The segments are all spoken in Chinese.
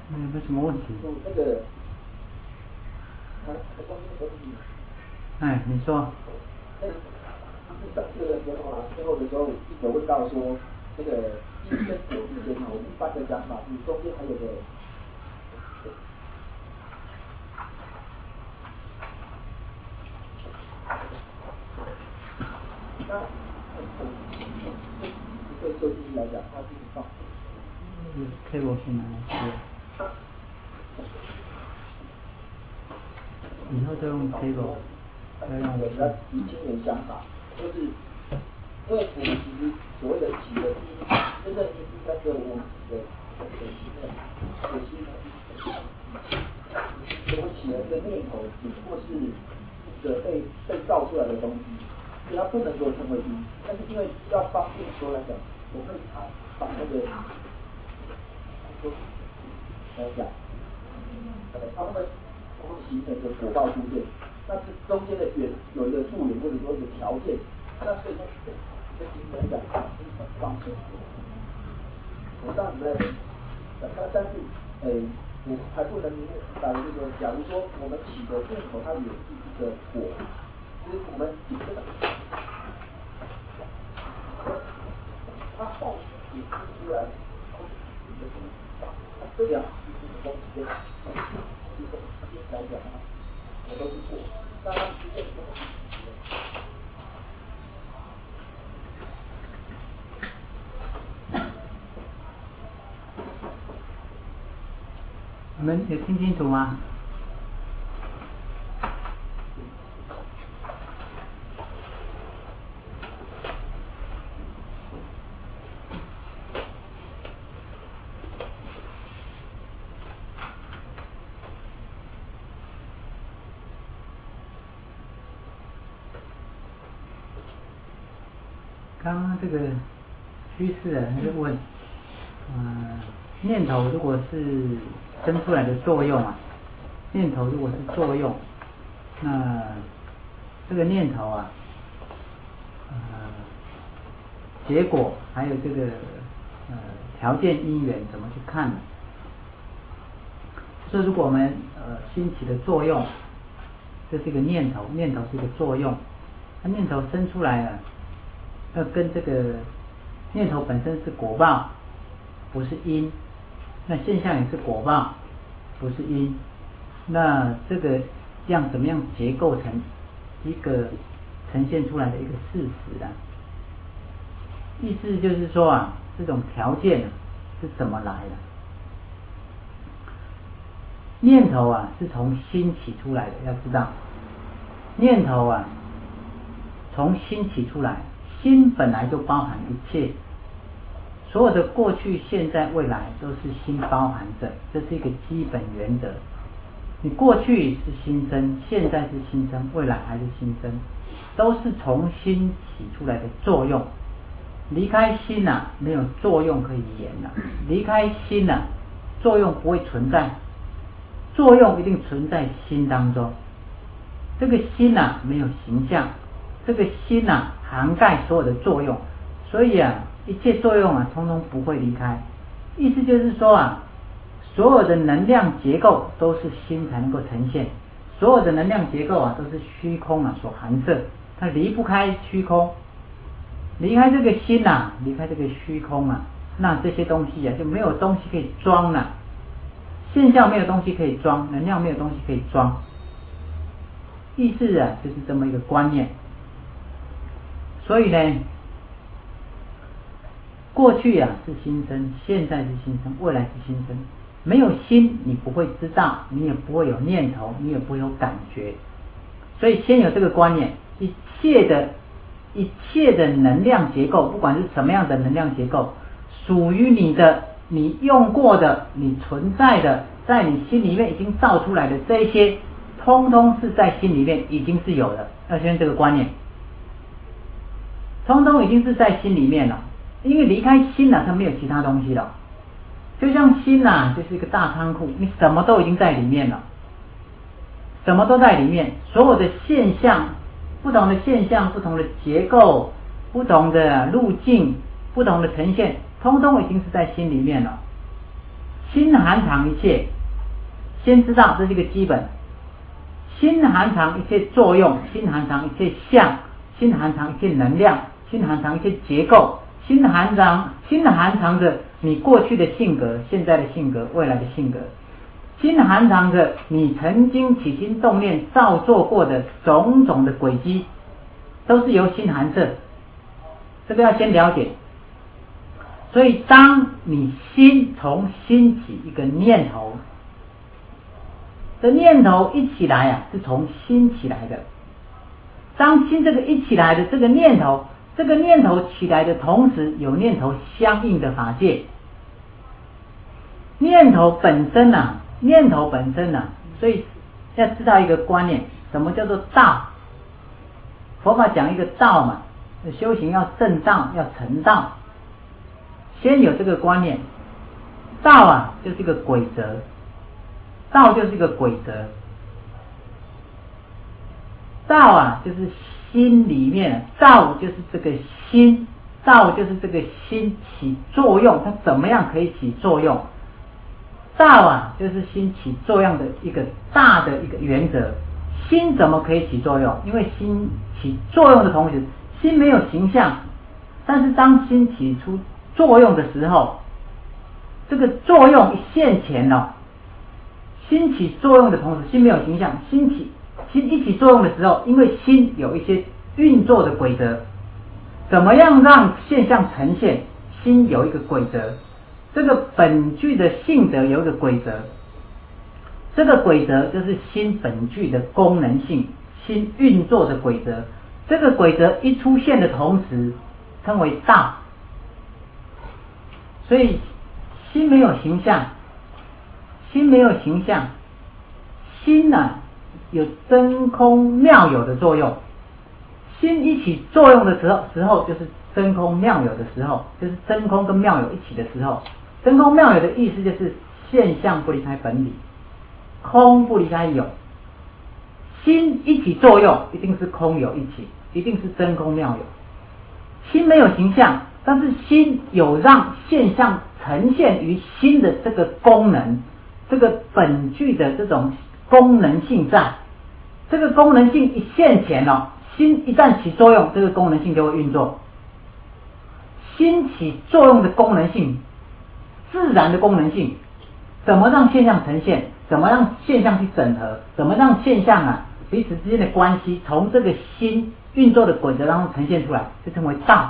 没什么问题。 那个， 你说。 上课的时候最后的时候，记者问到说，这个因跟果之间我们一般的讲法是中间还有个。那对修机来讲，它是放。 cable 去哪里接？以后都用 cable。 比较以青年想法，就是因为我们其实所谓的起的第一，真正应该是我们起的心呢，我们起的这个念头只不过是一个被造出来的东西，所以它不能够成为因。但是因为要方便说来讲，我会把那个来讲，他们形成一个果报出现。那是中间的有一个助缘或者说一个条件，那所以说这形成讲是很方便。我这样子在，但是我还不能明白，就是说，假如说我们起的念头它也是一个果，其实我们也是它后也是出来，这两个东西来讲啊，我都是果。 你们有听清楚吗？刚刚这个居士啊，他就问，念头如果是生出来的作用啊，念头如果是作用，那这个念头啊，结果还有这个条件因缘怎么去看呢？就说如果我们兴起的作用，这是一个念头，念头是一个作用，那念头生出来了。要跟这个念头本身是果报，不是因，那现象也是果报，不是因，那这个怎么样结构成一个呈现出来的一个事实啊？意思就是说啊，这种条件是怎么来的？念头啊是从心起出来的，要知道，念头啊从心起出来。心本来就包含一切，所有的过去、现在、未来都是心包含着，这是一个基本原则。你过去是心生，现在是心生，未来还是心生，都是从心起出来的作用。离开心啊，没有作用可以言了。离开心啊，作用不会存在，作用一定存在心当中。这个心啊，没有形象。这个心啊，涵盖所有的作用，所以啊，一切作用啊，通通不会离开。意思就是说啊，所有的能量结构都是心才能够呈现，所有的能量结构啊，都是虚空啊所含摄，它离不开虚空，离开这个心啊，离开这个虚空啊，那这些东西啊，就没有东西可以装了。现象没有东西可以装，能量没有东西可以装，意思啊，就是这么一个观念。所以呢，过去啊是心生，现在是心生，未来是心生。没有心，你不会知道，你也不会有念头，你也不会有感觉。所以先有这个观念，一切的能量结构，不管是什么样的能量结构，属于你的，你用过的，你存在的，在你心里面已经造出来的这一些，通通是在心里面已经是有的。要先这个观念。通通已经是在心里面了，因为离开心了，它没有其他东西了。就像心啊，就是一个大仓库，你什么都已经在里面了，什么都在里面，所有的现象，不同的现象，不同的结构，不同的路径，不同的呈现，通通已经是在心里面了。 心含藏一切，先知道这是一个基本。心含藏一切作用，心含藏一切相，心含藏一切能量，心含藏一切结构，心含藏着你过去的性格、现在的性格、未来的性格，心含藏着你曾经起心动念造作过的种种的轨迹，都是由心含摄。这个要先了解。所以当你心从心起一个念头，这念头一起来啊，是从心起来的。当心这个一起来的这个念头起来的同时，有念头相应的法界。念头本身啊，所以要知道一个观念，什么叫做道？佛法讲一个道嘛，修行要正道，要成道，先有这个观念。道啊，就是一个规则。道就是一个规则，道啊就是心里面，道就是这个心，道就是这个心起作用，它怎么样可以起作用？道啊就是心起作用的一个大的一个原则。心怎么可以起作用？因为心起作用的同时，心没有形象，但是当心起出作用的时候，这个作用一现前了。心起作用的同时，心没有形象，心一起作用的时候，因为心有一些运作的规则，怎么样让现象呈现？心有一个规则，这个本具的性德有一个规则，这个规则就是心本具的功能性，心运作的规则。这个规则一出现的同时，称为道。所以心没有形象。心啊有真空妙有的作用。心一起作用的时候就是真空妙有的时候，就是真空跟妙有一起的时候。真空妙有的意思就是现象不离开本理，空不离开有。心一起作用，一定是空有一起，一定是真空妙有。心没有形象，但是心有让现象呈现于心的这个功能。这个本具的这种功能性在，这个功能性一现前了，心一旦起作用，这个功能性就会运作。心起作用的功能性，自然的功能性，怎么让现象呈现？怎么让现象去整合？怎么让现象啊彼此之间的关系从这个心运作的规则当中呈现出来，就称为道。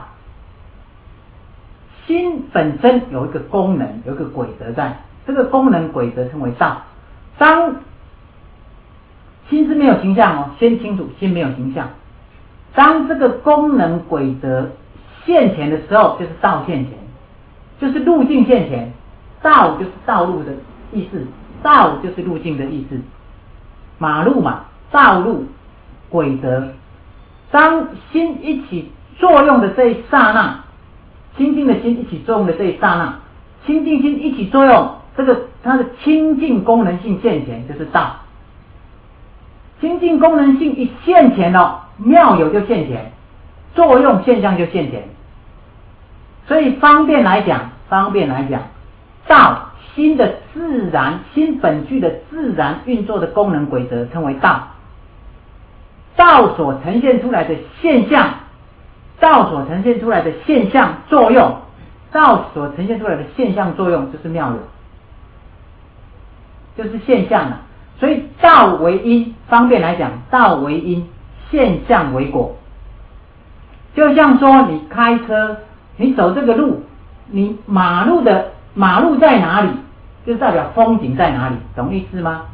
心本身有一个功能，有一个规则在。这个功能规则称为道。当心是没有形象哦，先清楚心没有形象。当这个功能规则现前的时候，就是道现前，就是路径现前。道就是道路的意思，道就是路径的意思。马路嘛，道路规则。当心一起作用的这一刹那，清净的心一起作用的这一刹那，清净心一起作用。这个它的清净功能性现前就是道。清净功能性一现前了，妙有就现前，作用现象就现前。所以方便来讲，道心的自然，心本具的自然运作的功能规则称为道。道所呈现出来的现象，作用，道所呈现出来的现象作用就是妙有。就是现象了。所以道为因，方便来讲，道为因，现象为果。就像说你开车，你走这个路，你马路在哪里，就是代表风景在哪里，懂意思吗？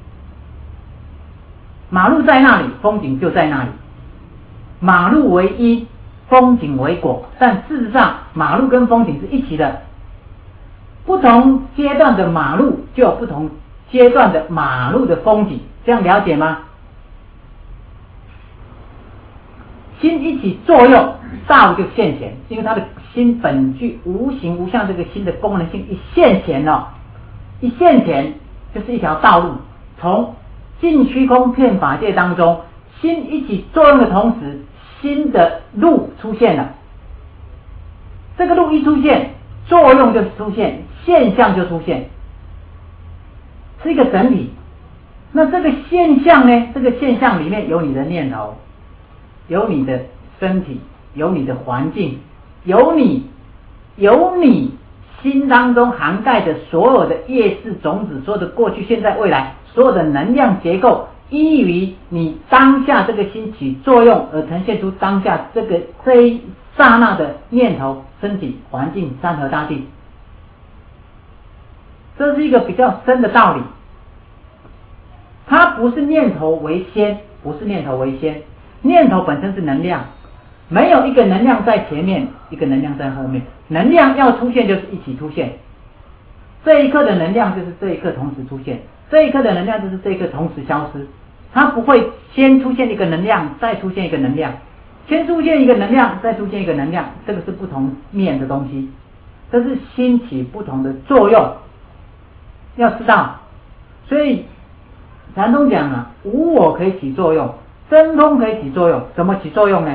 马路在那里，风景就在那里。马路为因，风景为果，但事实上马路跟风景是一起的。不同阶段的马路就有不同阶段的马路的风景，这样了解吗？心一起作用，道就现前，因为它的心本具无形无相，这个心的功能性一现前了，一现前就是一条道路，从尽虚空遍法界当中，心一起作用的同时，新的路出现了。这个路一出现，作用就出现，现象就出现。 是一个整体。那这个现象呢？这个现象里面有你的念头，有你的身体，有你的环境，有你心当中涵盖的所有的业识种子，所有的过去、现在、未来，所有的能量结构，依于你当下这个心起作用而呈现出当下这一刹那的念头、身体、环境、山河大地。这是一个比较深的道理。它不是念头为先，不是念头为先，念头本身是能量，没有一个能量在前面，一个能量在后面，能量要出现就是一起出现，这一刻的能量就是这一刻同时出现，这一刻的能量就是这一刻同时消失，它不会先出现一个能量，再出现一个能量，先出现一个能量，再出现一个能量，这个是不同面的东西，这是心起不同的作用，要知道。所以禅宗讲啊，无我可以起作用，真空可以起作用。怎么起作用呢？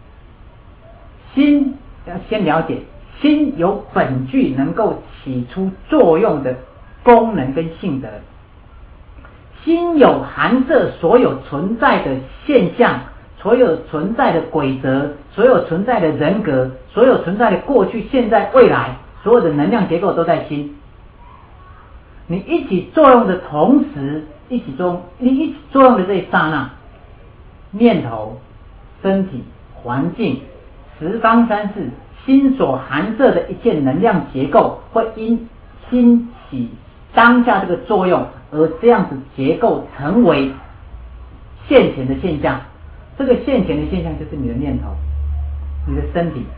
心要先了解，心有本具能够起出作用的功能跟性德，心有含摄所有存在的现象，所有存在的规则，所有存在的人格，所有存在的过去、现在、未来，所有的能量结构都在心。你一起作用的同时，你一起作用的这一刹那，念头、身体、环境、十方三世，心所含摄的一切能量结构，会因心起当下这个作用，而这样子结构成为现前的现象。这个现前的现象就是你的念头，你的身体。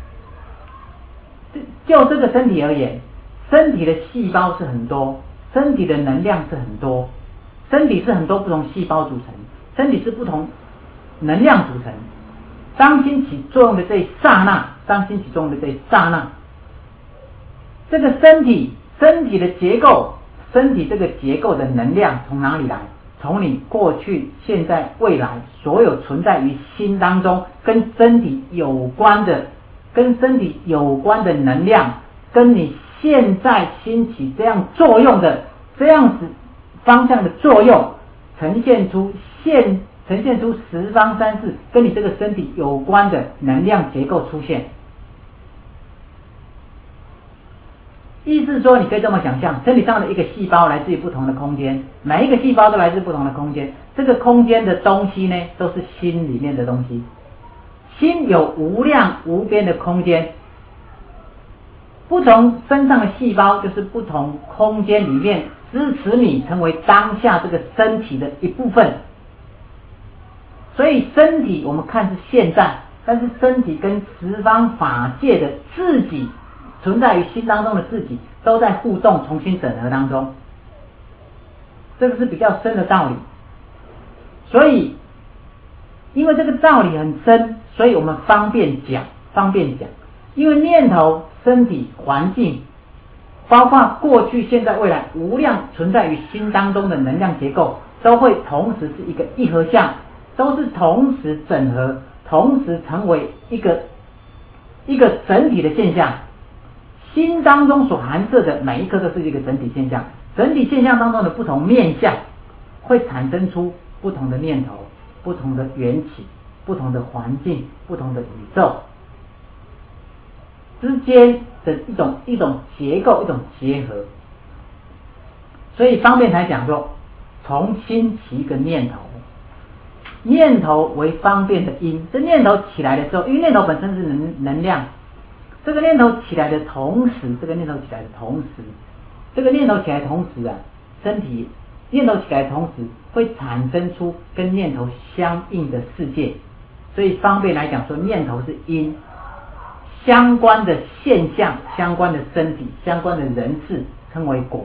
就这个身体而言，身体的细胞是很多，身体的能量是很多，身体是很多不同细胞组成，身体是不同能量组成。当心起作用的这一刹那，这个身体的结构，身体这个结构的能量从哪里来？从你过去、现在、未来所有存在于心当中跟身体有关的能量，跟你现在心起这样作用的这样子方向的作用，呈现出十方三世跟你这个身体有关的能量结构出现。意思说，你可以这么想象，身体上的一个细胞来自于不同的空间，每一个细胞都来自不同的空间，这个空间的东西呢，都是心里面的东西。心有无量无边的空间，不同身上的细胞就是不同空间里面支持你成为当下这个身体的一部分。所以身体我们看是现在，但是身体跟十方法界的自己，存在于心当中的自己，都在互动重新整合当中。这个是比较深的道理。所以因为这个道理很深，所以我们方便讲。因为念头、身体、环境，包括过去、现在、未来无量存在于心当中的能量结构，都会同时是一个一合相，都是同时整合，同时成为一个整体的现象。心当中所含摄的每一颗都是一个整体现象，整体现象当中的不同面向，会产生出不同的念头、不同的缘起、不同的环境、不同的宇宙之间的一种结构、一种结合。所以方便才讲说，从心起一个念头，念头为方便的因。这念头起来的时候，因为念头本身是能量，这个念头起来的同时，身体念头起来的同时，会产生出跟念头相应的世界。所以方便来讲说，念头是因，相关的现象、相关的身体、相关的人事称为果，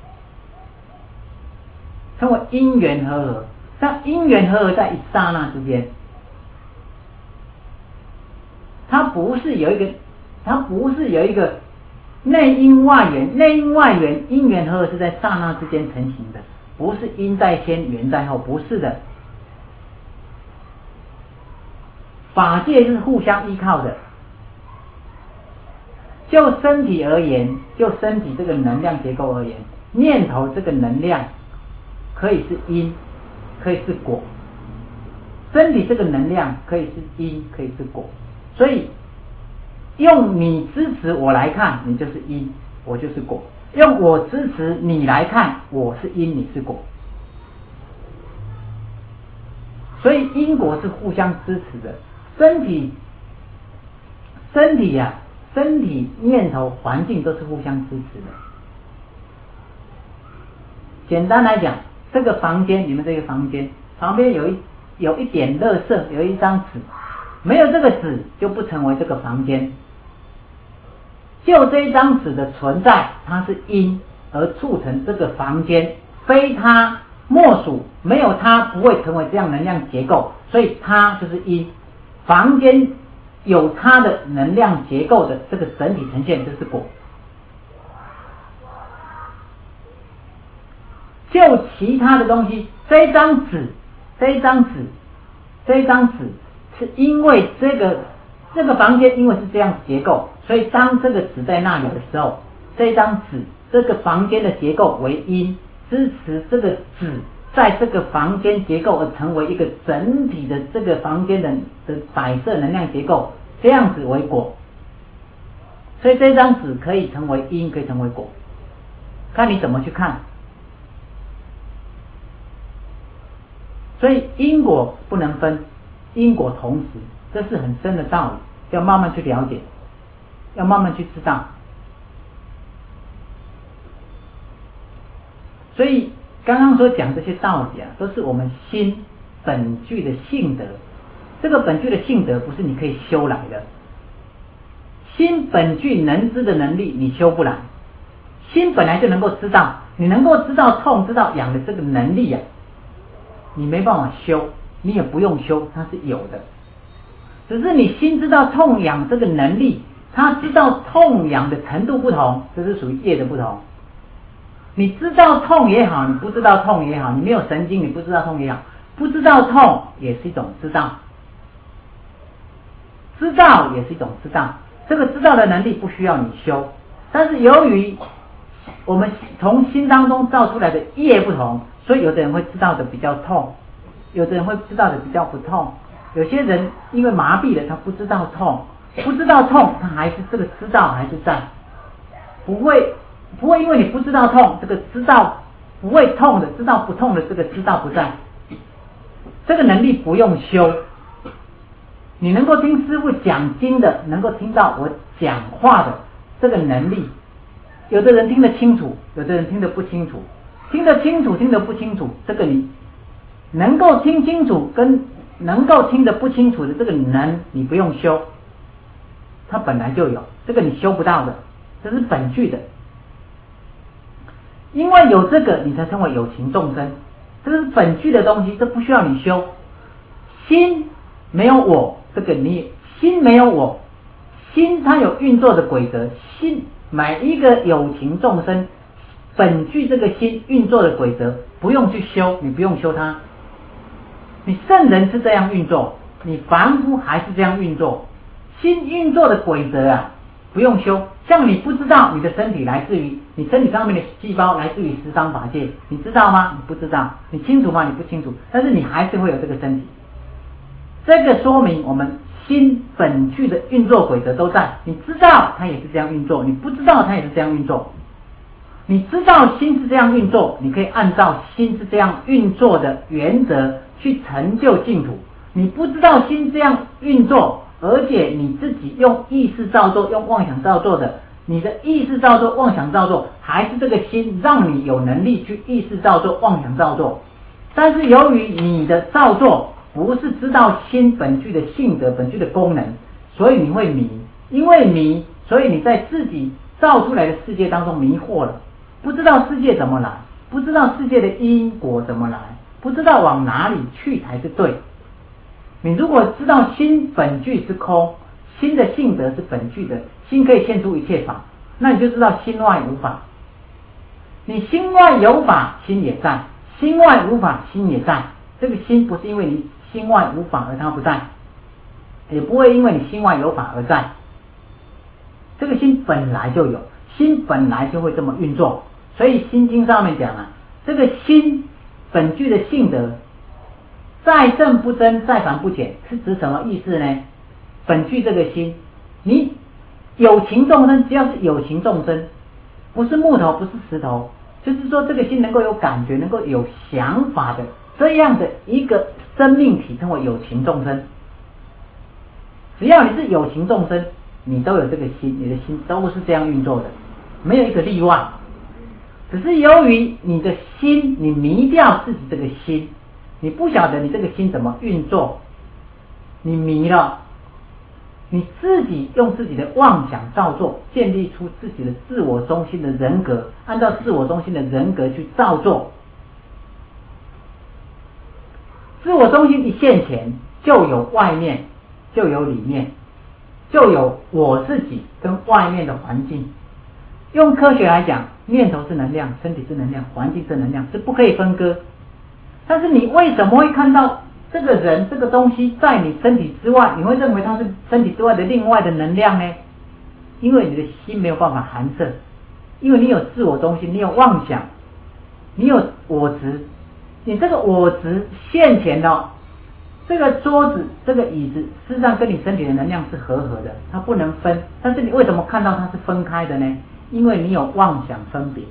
称为因缘和合。但因缘和合在一刹那之间，它不是有一个内因外缘，因缘和合是在刹那之间成型的，不是因在先缘在后，不是的。法界是互相依靠的。就身体而言，就身体这个能量结构而言，念头这个能量可以是因，可以是果。身体这个能量可以是因，可以是果。所以用你支持我来看，你就是因，我就是果；用我支持你来看，我是因，你是果。所以因果是互相支持的。身体念头环境都是互相支持的。简单来讲，这个房间，你们这个房间旁边有一点垃圾，有一张纸，没有这个纸就不成为这个房间。就这一张纸的存在，它是因而促成这个房间，非它莫属，没有它不会成为这样能量结构，所以它就是因。房间有它的能量结构的这个整体呈现，就是果。就其他的东西，这一张纸是因为这个房间因为是这样结构，所以当这个纸在那里的时候，这张纸这个房间的结构为因，支持这个纸在这个房间结构而成为一个整体的这个房间的摆设能量结构，这样子为果。所以这张纸可以成为因，可以成为果，看你怎么去看。所以因果不能分，因果同时，这是很深的道理，要慢慢去了解，要慢慢去知道。所以刚刚所讲这些道理啊，都是我们心本具的性德。这个本具的性德不是你可以修来的，心本具能知的能力你修不来，心本来就能够知道，你能够知道痛知道痒的这个能力啊，你没办法修，你也不用修，它是有的。只是你心知道痛痒这个能力，它知道痛痒的程度不同，这是属于业的不同。你知道痛也好，你不知道痛也好，你没有神经，你不知道痛也好，不知道痛也是一种知道，知道也是一种知道。这个知道的能力不需要你修，但是由于我们从心当中造出来的业不同，所以有的人会知道的比较痛，有的人会知道的比较不痛。有些人因为麻痹了，他不知道痛，他还是这个知道还是在，不会因为你不知道痛，这个知道不会痛的，知道不痛的这个知道不在，这个能力不用修。你能够听师父讲经的，能够听到我讲话的这个能力，有的人听得清楚，有的人听得不清楚，听得清楚听得不清楚，这个你能够听清楚跟能够听得不清楚的这个你不用修，它本来就有，这个你修不到的，这是本具的。因为有这个你才成为有情众生，这是本具的东西，这不需要你修。心没有我，这个心没有我，心它有运作的规则，心每一个有情众生本具这个心运作的规则，不用去修，你不用修它。你圣人是这样运作，你凡夫还是这样运作，心运作的规则啊，不用修。像你不知道你的身体来自于你身体上面的细胞来自于十方法界，你知道吗？你不知道。你清楚吗？你不清楚。但是你还是会有这个身体。这个说明我们心本具的运作规则都在，你知道它也是这样运作，你不知道它也是这样运作。你知道心是这样运作，你可以按照心是这样运作的原则去成就净土。你不知道心这样运作，而且你自己用意识造作，用妄想造作的，你的意识造作、妄想造作，还是这个心让你有能力去意识造作、妄想造作。但是由于你的造作不是知道心本具的性德、本具的功能，所以你会迷。因为迷，所以你在自己造出来的世界当中迷惑了，不知道世界怎么来，不知道世界的因果怎么来，不知道往哪里去才是对。你如果知道心本具是空，心的性德是本具的，心可以现出一切法，那你就知道心外无法。你心外有法，心也在；心外无法，心也在。这个心不是因为你心外无法而它不在，也不会因为你心外有法而在。这个心本来就有，心本来就会这么运作。所以心经上面讲啊，这个心本具的性德，在正不增，在繁不减，是指什么意思呢？本具这个心，你有情众生，只要是有情众生，不是木头，不是石头，就是说这个心能够有感觉，能够有想法的这样的一个生命体，称为有情众生。只要你是有情众生，你都有这个心，你的心都是这样运作的，没有一个例外。只是由于你的心，你迷掉自己这个心，你不晓得你这个心怎么运作，你迷了，你自己用自己的妄想造作，建立出自己的自我中心的人格，按照自我中心的人格去造作。自我中心一现前，就有外面，就有里面，就有我自己跟外面的环境。用科学来讲，念头是能量，身体是能量，环境是能量，是不可以分割。但是你为什么会看到这个人这个东西在你身体之外，你会认为它是身体之外的另外的能量呢？因为你的心没有办法含摄，因为你有自我中心，你有妄想，你有我执，你这个我执现前了，这个桌子这个椅子事实上跟你身体的能量是合的，它不能分。但是你为什么看到它是分开的呢？因为你有妄想分别，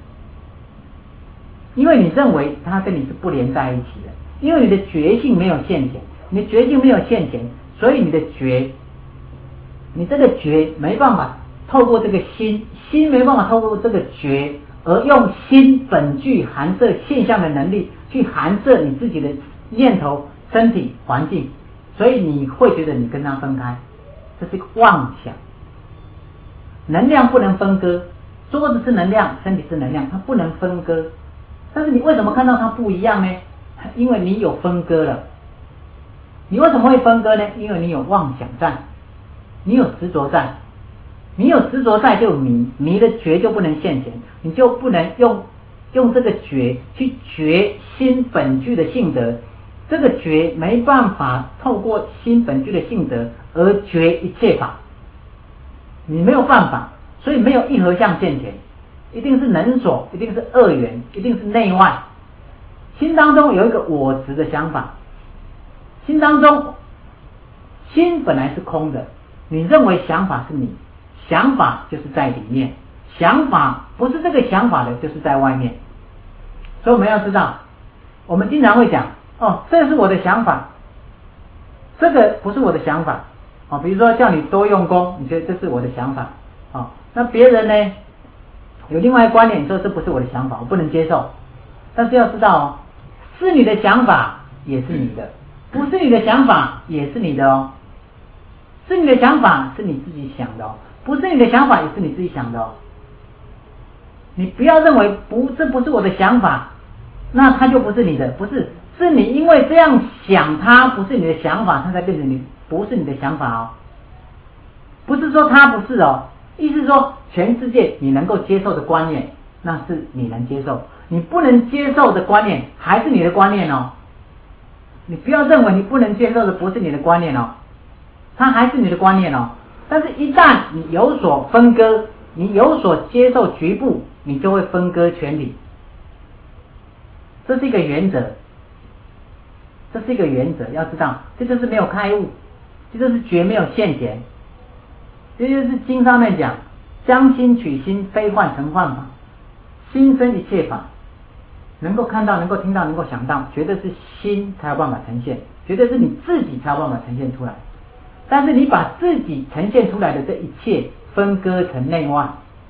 因为你认为它跟你是不连在一起的，因为你的觉性没有现前，你的觉性没有现前，所以你的觉，你这个觉没办法透过这个心，心没办法透过这个觉，而用心本具含摄现象的能力去含摄你自己的念头、身体、环境，所以你会觉得你跟它分开，这是一个妄想。能量不能分割，桌子是能量，身体是能量，它不能分割。但是你为什么看到它不一样呢？因为你有分割了。你为什么会分割呢？因为你有妄想在，你有执着在，你有执着在就迷，迷的觉就不能现前，你就不能用这个觉去觉心本具的性德，这个觉没办法透过心本具的性德而觉一切法。你没有办法，所以没有一合相现前，一定是能所，一定是二元，一定是内外。心当中有一个我执的想法，心当中，心本来是空的，你认为想法是你，想法就是在里面，想法不是这个想法的，就是在外面。所以我们要知道，我们经常会讲，哦，这是我的想法，这个不是我的想法。比如说叫你多用功，你觉得这是我的想法，那别人呢有另外一个观点，你说这不是我的想法，我不能接受。但是要知道是你的想法也是你的，不是你的想法也是你的哦。是你的想法是你自己想的哦，不是你的想法也是你自己想的哦。你不要认为这不是我的想法，那它就不是你的，不是，是你因为这样想，它不是你的想法，它才变成你。不是你的想法哦，不是说它不是哦，意思是说全世界你能够接受的观念，那是你能接受，你不能接受的观念还是你的观念哦。你不要认为你不能接受的不是你的观念哦，它还是你的观念哦。但是一旦你有所分割，你有所接受局部，你就会分割全体。这是一个原则，这是一个原则，要知道，这就是没有开悟。这就是觉没有现前，这就是经上面讲，将心取心，非幻成幻法，心生一切法，能够看到，能够听到，能够想到，绝对是心才有办法呈现，绝对是你自己才有办法呈现出来。但是你把自己呈现出来的这一切分割成内外，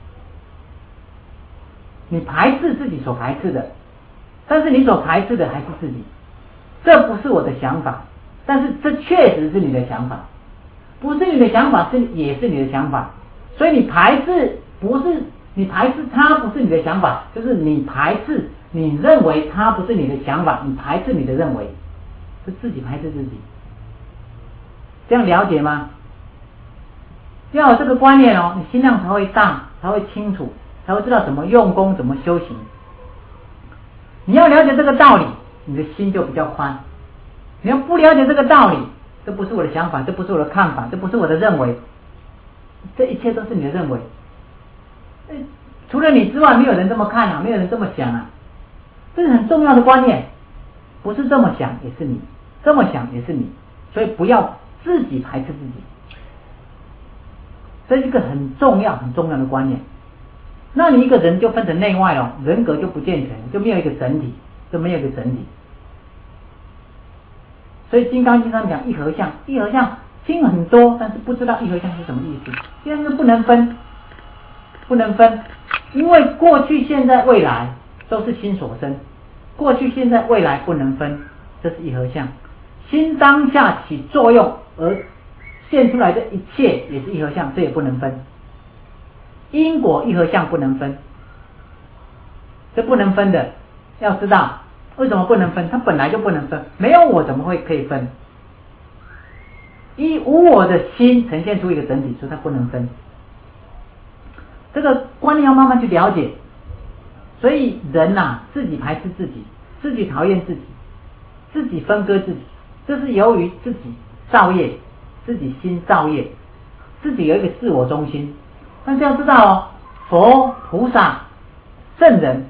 你排斥自己所排斥的，但是你所排斥的还是自己。这不是我的想法，但是这确实是你的想法，不是你的想法也是你的想法，所以你排斥不是你排斥它不是你的想法，就是你排斥你认为它不是你的想法，你排斥你的认为，是自己排斥自己，这样了解吗？要有这个观念哦，你心量才会大，才会清楚，才会知道怎么用功，怎么修行。你要了解这个道理，你的心就比较宽。你要不了解这个道理，这不是我的想法，这不是我的看法，这不是我的认为，这一切都是你的认为。除了你之外，没有人这么看啊，没有人这么想啊。 这是很重要的观念，不是这么想也是你，这么想也是你，所以不要自己排斥自己，这是一个很重要的观念。那你一个人就分成内外了，人格就不健全，就没有一个整体，所以《金刚经》上讲一合相，一合相心很多，但是不知道一合相是什么意思，现在是不能分，因为过去、现在、未来都是心所生，过去、现在、未来不能分，这是一合相。心当下起作用而现出来的一切也是一合相，这也不能分。因果一合相不能分，这不能分的，要知道为什么不能分，它本来就不能分，没有我怎么会可以分？以无我的心呈现出一个整体，所以它不能分。这个观念要慢慢去了解。所以人自己排斥自己，自己讨厌自己，自己分割自己，这是由于自己造业，自己心造业，自己有一个自我中心。但是要知道佛菩萨圣人，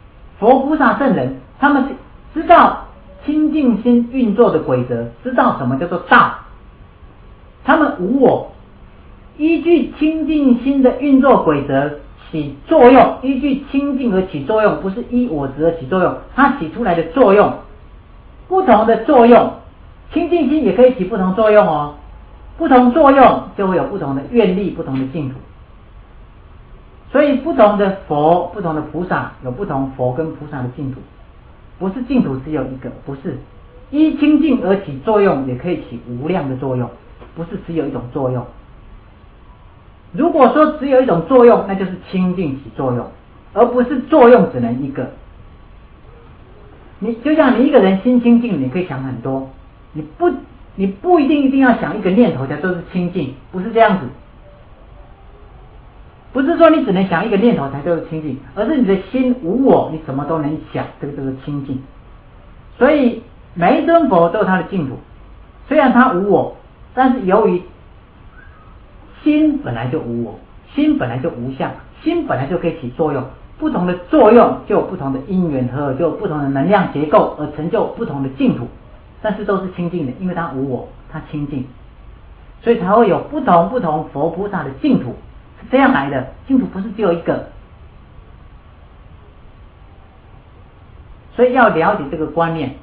他们是知道清净心运作的规则，知道什么叫做道，他们无我，依据清净心的运作规则起作用，依据清净而起作用，不是依我执而起作用，它起出来的作用，不同的作用，清净心也可以起不同作用哦，不同作用就会有不同的愿力，不同的净土。所以不同的佛、不同的菩萨有不同佛跟菩萨的净土，不是净土只有一个，不是依清净而起作用，也可以起无量的作用，不是只有一种作用。如果说只有一种作用，那就是清净起作用，而不是作用只能一个。你就像你一个人心清净，你可以想很多，你不一定要想一个念头才都是清净，不是这样子。不是说你只能想一个念头才叫做清净，而是你的心无我，你什么都能想，这个就是清净。所以每一尊佛都有他的净土，虽然他无我，但是由于心本来就无我，心本来就无相，心本来就可以起作用，不同的作用就有不同的因缘和合，就有不同的能量结构，而成就不同的净土，但是都是清净的，因为它无我，它清净，所以才会有不同佛菩萨的净土。是这样来的，净土不是只有一个，所以要了解这个观念。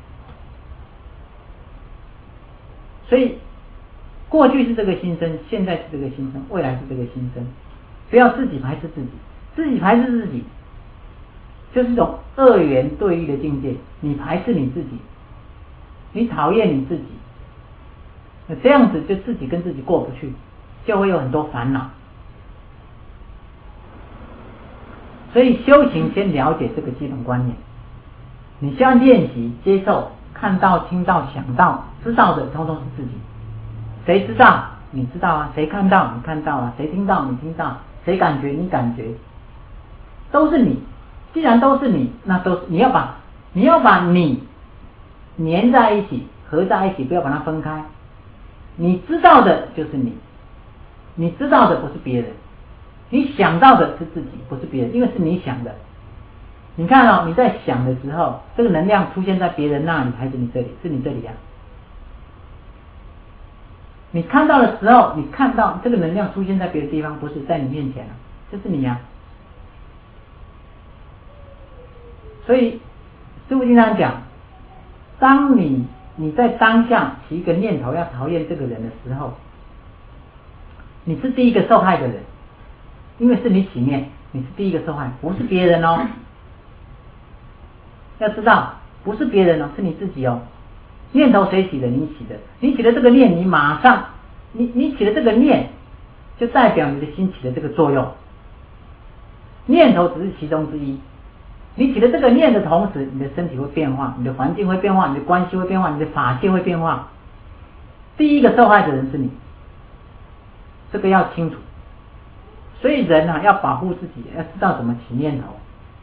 所以过去是这个心声，现在是这个心声，未来是这个心声。不要自己排斥自己，自己排斥自己就是一种二元对立的境界。你排斥你自己，你讨厌你自己，那这样子就自己跟自己过不去，就会有很多烦恼。所以修行先了解这个基本观念，你需要练习接受，看到、听到、想到、知道的通通是自己。谁知道？你知道啊。谁看到？你看到啊。谁听到？你听到。谁感觉？你感觉。都是你。既然都是你，那都是你要把你粘在一起，合在一起，不要把它分开。你知道的就是你，你知道的不是别人。你想到的是自己，不是别人，因为是你想的。你看哦，你在想的时候，这个能量出现在别人那里还是你这里？是你这里啊。你看到的时候，你看到这个能量出现在别的地方，不是在你面前啊，就是你啊。所以师父经常讲，当你在当下起一个念头要讨厌这个人的时候，你是第一个受害的人，因为是你起念，你是第一个受害，不是别人哦。要知道，不是别人哦，是你自己哦。念头谁起的？你起的。你起的这个念，你马上，你起的这个念，就代表你的心起的这个作用。念头只是其中之一。你起的这个念的同时，你的身体会变化，你的环境会变化，你的关系会变化，你的法界会变化。第一个受害的人是你，这个要清楚。所以人啊，要保护自己，要知道怎么起念头。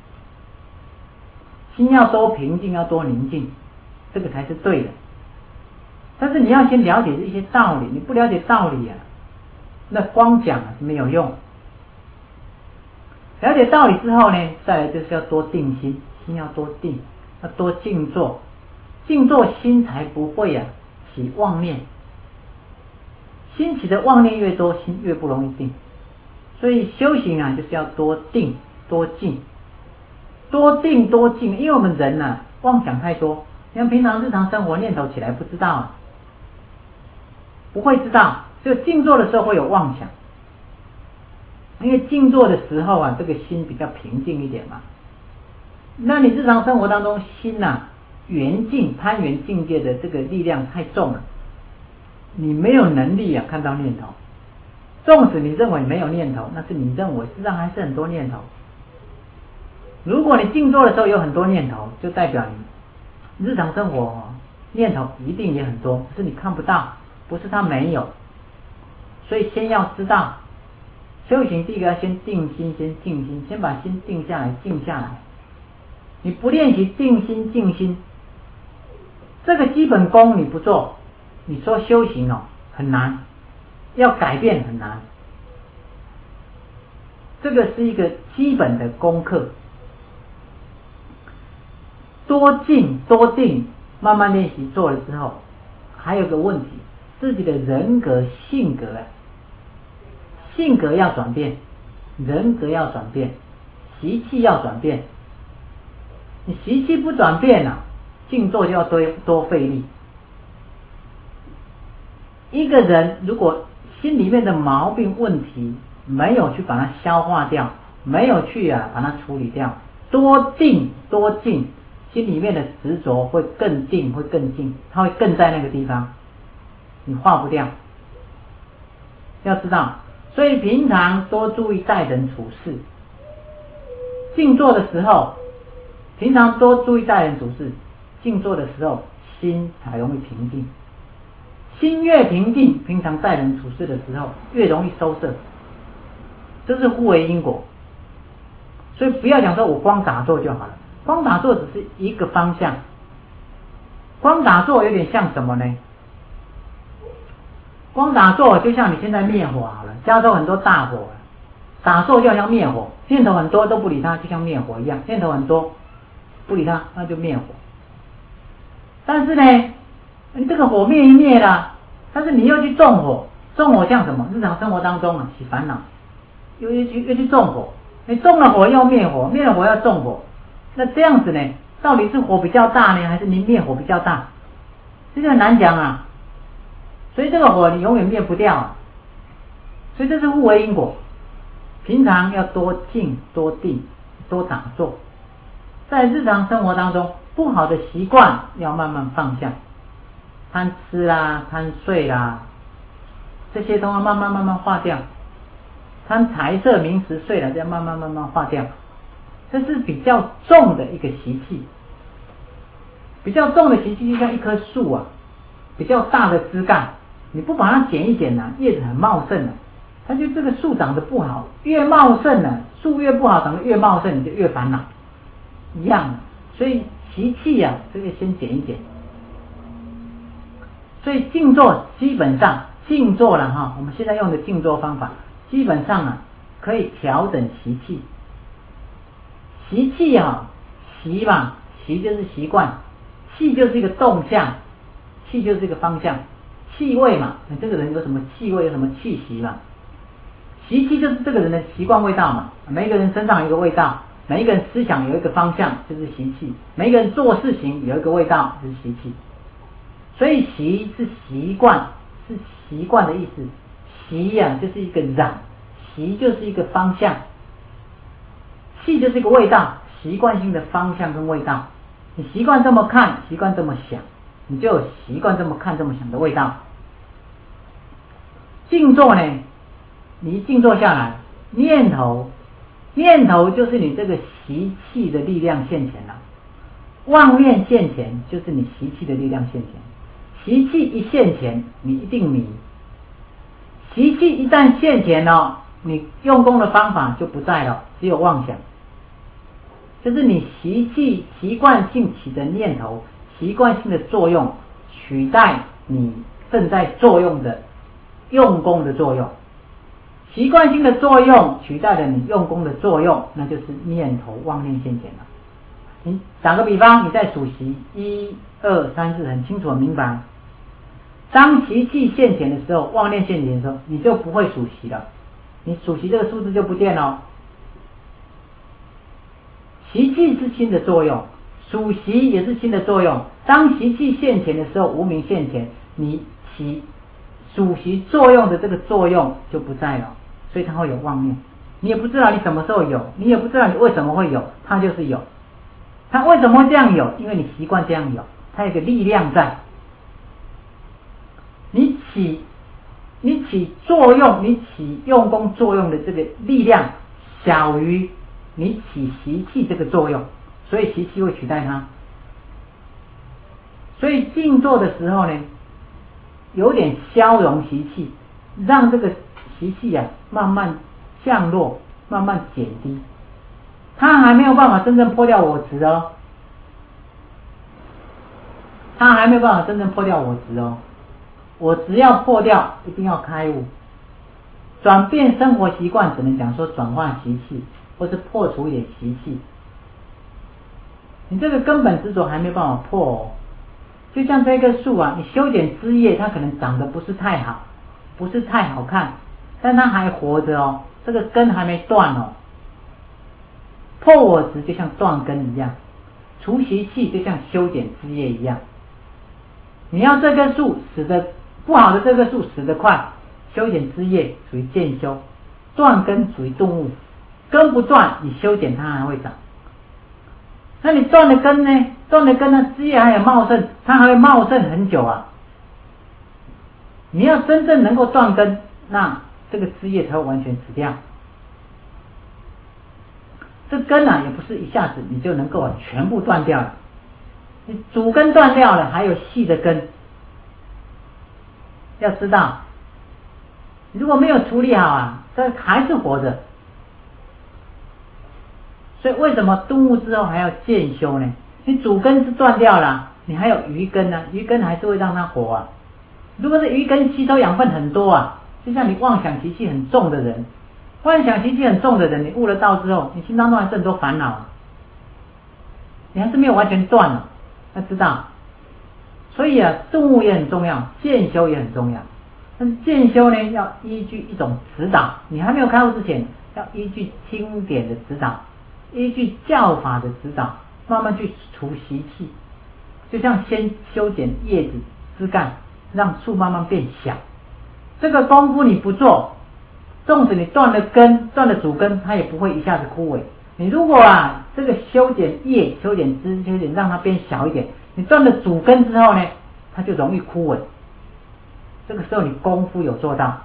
心要多平静，要多宁静，这个才是对的。但是你要先了解一些道理，你不了解道理啊，那光讲是没有用。了解道理之后呢，再来就是要多定心，心要多定， 要多静坐，静坐心才不会起妄念。心起的妄念越多，心越不容易定。所以修行就是要多定多静，多定多静。因为我们人妄想太多，你看平常日常生活念头起来不知道不会知道，只有静坐的时候会有妄想。因为静坐的时候这个心比较平静一点嘛。那你日常生活当中心圆境攀缘境界的这个力量太重了，你没有能力看到念头。纵使你认为没有念头，那是你认为，事实上还是很多念头。如果你静坐的时候有很多念头，就代表你日常生活念头一定也很多，只是你看不到，不是它没有。所以先要知道，修行第一个要先定心，先静心，先把心定下来，静下来。你不练习定心静心，这个基本功你不做，你说修行很难，要改变很难。这个是一个基本的功课。多静多定，慢慢练习做了之后，还有个问题，自己的人格性格性格要转变，人格要转变，习气要转变。你习气不转变静坐就要多费力。一个人如果心里面的毛病问题没有去把它消化掉，没有去把它处理掉，多定多静，心里面的执着会更定，会更静，它会更在那个地方，你化不掉。要知道，所以平常多注意待人处事。静坐的时候，平常多注意待人处事，静坐的时候心才容易平静。心越平静，平常待人处事的时候越容易收摄。这是互为因果。所以不要讲说我光打坐就好了，光打坐只是一个方向。光打坐有点像什么呢？光打坐就像你现在灭火好了，加州很多大火，打坐就好像灭火，念头很多都不理它，就像灭火一样，念头很多不理它，那就灭火。但是呢，你这个火灭一灭了，但是你又去纵火，纵火像什么？日常生活当中起烦恼，又去纵火，你纵了火要灭火，灭了火要纵火，那这样子呢，到底是火比较大呢，还是你灭火比较大？这就很难讲所以这个火你永远灭不掉所以这是互为因果。平常要多静多定多打坐，在日常生活当中不好的习惯要慢慢放下，贪吃啦贪睡啦，这些都要慢慢化掉。贪财色名食睡了，这样慢慢化掉。这是比较重的一个习气。比较重的习气就像一棵树比较大的枝干，你不把它剪一剪叶子很茂盛它就这个树长得不好，越茂盛树越不好，长得越茂盛，你就越烦恼一样所以习气这个先剪一剪。所以静坐基本上静坐了我们现在用的静坐方法基本上可以调整习气。习气习嘛，习就是习惯，气就是一个动向，气就是一个方向，气味嘛，你这个人有什么气味，有什么气息嘛。习气就是这个人的习惯味道嘛，每一个人身上有一个味道，每一个人思想有一个方向，就是习气，每一个人做事情有一个味道，就是习气。所以习是习惯，是习惯的意思，习就是一个染，习就是一个方向，气就是一个味道，习惯性的方向跟味道。你习惯这么看，习惯这么想，你就有习惯这么看这么想的味道。静坐呢，你一静坐下来，念头就是你这个习气的力量现前了。妄念现前就是你习气的力量现前。习气一现前，你一定迷。习气一旦现前你用功的方法就不在了，只有妄想。就是你习气习惯性起的念头，习惯性的作用，取代你正在作用的用功的作用。习惯性的作用取代了你用功的作用，那就是念头妄念现前了。 你打个比方，你在数息1、2、3、4，很清楚很明白。当习气现前的时候，妄念现前的时候，你就不会数息了，你数息这个数字就不见了。习气是心的作用，数息也是心的作用。当习气现前的时候，无明现前，你起数息作用的这个作用就不在了，所以它会有妄念。你也不知道你什么时候有，你也不知道你为什么会有，它就是有。它为什么会这样有？因为你习惯这样有，它有个力量在。你起作用，你起用功作用的这个力量小于你起习气这个作用，所以习气会取代它。所以静坐的时候呢，有点消融习气，让这个习气慢慢降落，慢慢减低。它还没有办法真正破掉我执哦，它还没有办法真正破掉我执哦。我执要破掉，一定要开悟。转变生活习惯，只能讲说转化习气，或是破除一点习气。你这个根本执着还没办法破哦。就像这棵树你修点枝叶，它可能长得不是太好，不是太好看，但它还活着哦，这个根还没断哦。破我执就像断根一样，除习气就像修剪枝叶一样。你要这棵树死的不好的这棵树死得快，修剪枝叶属于渐修，断根属于顿悟。根不断，你修剪它还会长。那你断了根呢？断了根呢，枝叶还有茂盛，它还会茂盛很久啊。你要真正能够断根，那这个枝叶才会完全死掉。这根也不是一下子你就能够全部断掉了。你主根断掉了，还有细的根。要知道，如果没有处理好这还是活着。所以为什么顿悟之后还要渐修呢？你主根是断掉了，你还有余根呢，余根还是会让它活如果是余根吸收养分很多就像你妄想习气很重的人，幻想习气很重的人，你悟了道之后，你心当中还是很多烦恼你还是没有完全断了，要知道。所以顿悟也很重要，渐修也很重要。但是渐修呢，要依据一种指导，你还没有开悟之前，要依据经典的指导，依据教法的指导，慢慢去除习气。就像先修剪叶子枝干，让树慢慢变小。这个功夫你不做，纵使你断了根，断了主根，它也不会一下子枯萎。你如果这个修剪叶、修剪枝、修剪让它变小一点，你断了主根之后呢，它就容易枯萎。这个时候你功夫有做到，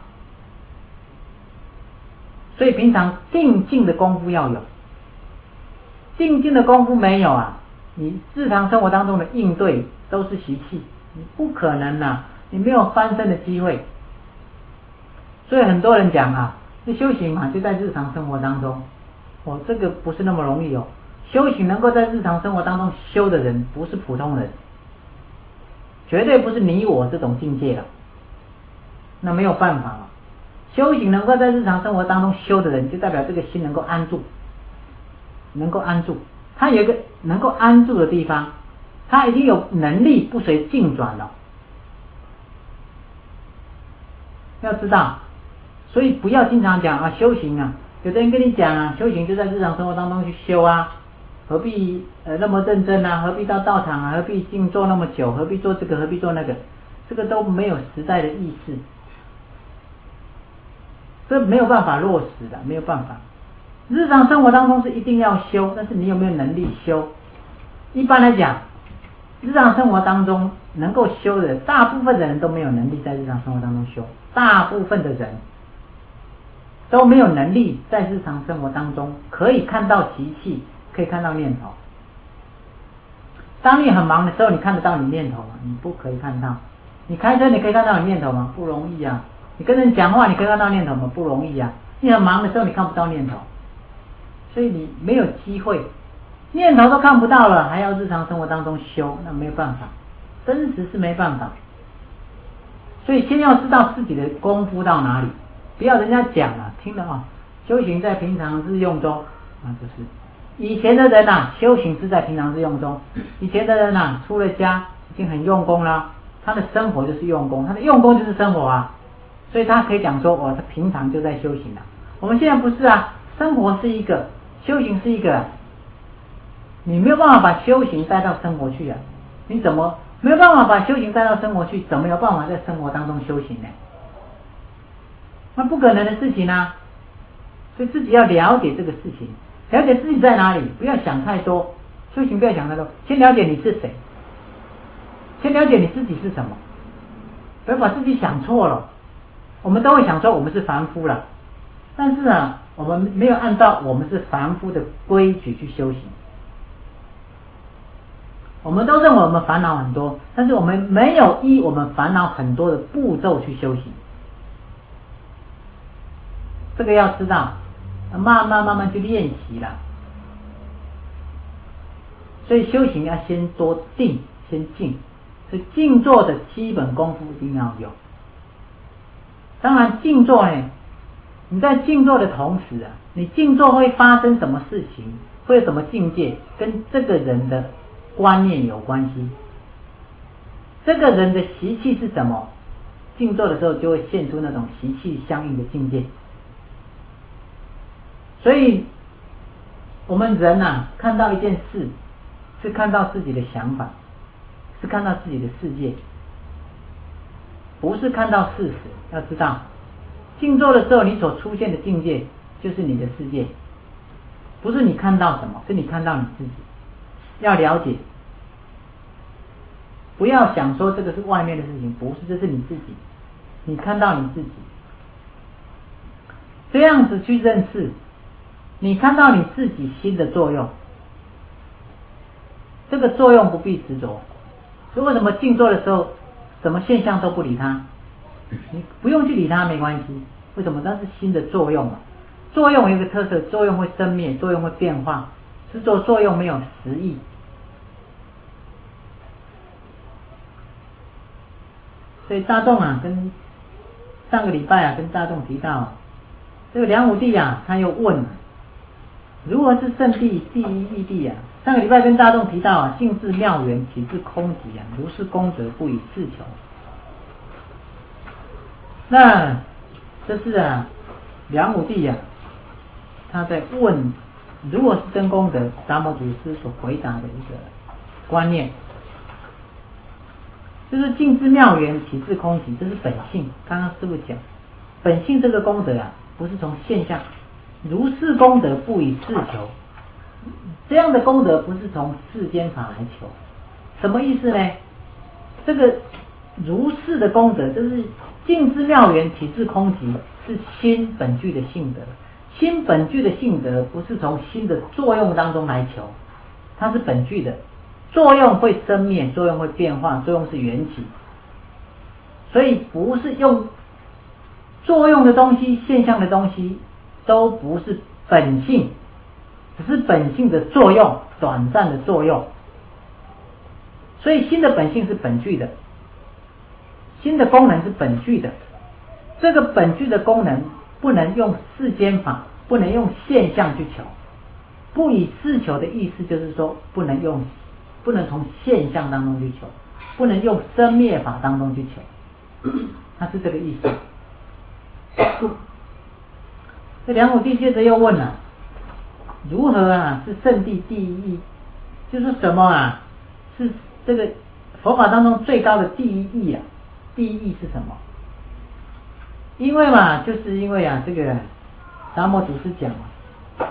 所以平常定静的功夫要有。定静的功夫没有你日常生活当中的应对都是习气，你不可能你没有翻身的机会。所以很多人讲这修行就在日常生活当中。这个不是那么容易修行能够在日常生活当中修的人，不是普通人，绝对不是你我这种境界了。那没有办法修行能够在日常生活当中修的人，就代表这个心能够安住，能够安住。他有一个能够安住的地方，他已经有能力不随境转了。要知道，所以不要经常讲修行有的人跟你讲修行就在日常生活当中去修何必那么认真何必到道场何必静坐那么久，何必做这个，何必做那个，这个都没有实在的意思，这没有办法落实的，没有办法。日常生活当中是一定要修，但是你有没有能力修？一般来讲，日常生活当中能够修的，大部分的人都没有能力在日常生活当中修，大部分的人都没有能力在日常生活当中可以看到习气，可以看到念头。当你很忙的时候，你看得到你念头吗？你不可以看到。你开车你可以看到你念头吗？不容易你跟人讲话你可以看到念头吗？不容易你很忙的时候你看不到念头，所以你没有机会，念头都看不到了，还要日常生活当中修，那没有办法，真实是没办法。所以先要知道自己的功夫到哪里，不要人家讲听了修行在平常日用中就是以前的人啊，修行是在平常之用中。以前的人啊，出了家已经很用功了，他的生活就是用功，他的用功就是生活啊，所以他可以讲说，他平常就在修行了。我们现在不是啊，生活是一个，修行是一个啊，你没有办法把修行带到生活去啊，你怎么没有办法把修行带到生活去？怎么有办法在生活当中修行呢？那不可能的事情啊！所以自己要了解这个事情，了解自己在哪里，不要想太多。修行不要想太多，先了解你是谁，先了解你自己是什么，不要把自己想错了。我们都会想说我们是凡夫了，但是啊，我们没有按照我们是凡夫的规矩去修行。我们都认为我们烦恼很多，但是我们没有依我们烦恼很多的步骤去修行。这个要知道，慢慢去练习啦。所以修行要先多定，先静，所以静坐的基本功夫一定要有。当然静坐呢，你在静坐的同时啊，你静坐会发生什么事情，会有什么境界，跟这个人的观念有关系。这个人的习气是什么，静坐的时候就会现出那种习气相应的境界。所以我们人啊，看到一件事，是看到自己的想法，是看到自己的世界，不是看到事实。要知道，静坐的时候你所出现的境界就是你的世界，不是你看到什么，是你看到你自己。要了解，不要想说这个是外面的事情，不是，这是你自己，你看到你自己，这样子去认识，你看到你自己心的作用，这个作用不必执着。所以为什么静坐的时候什么现象都不理它，你不用去理它没关系。为什么？那是心的作用嘛。作用有一个特色，作用会生灭，作用会变化，执着作用没有实义。所以大众啊，跟上个礼拜啊，跟大众提到，这个梁武帝啊，他又问如何是圣地第一义谛啊？上个礼拜跟大众提到啊，性至妙缘，体至空寂啊，如是功德，不以事求。那这是啊，梁武帝啊，他在问如何是真功德，达摩祖师所回答的一个观念，就是性至妙缘，体至空寂，这是本性。刚刚师父讲，本性这个功德啊，不是从现象。如是功德，不以事求，这样的功德不是从世间法来求。什么意思呢？这个如是的功德，就是性至妙缘，体至空寂，是心本具的性德。心本具的性德不是从心的作用当中来求，它是本具的。作用会生灭，作用会变化，作用是缘起，所以不是用作用的东西、现象的东西都不是本性，只是本性的作用，短暂的作用。所以心的本性是本具的，心的功能是本具的。这个本具的功能不能用世间法，不能用现象去求。不以事求的意思就是说，不能从现象当中去求，不能用生灭法当中去求，它是这个意思。这梁武帝接着又问了，如何啊是圣地第一义？就是什么啊是这个佛法当中最高的第一义啊？第一义是什么？因为嘛，就是因为啊，这个达摩祖师讲嘛，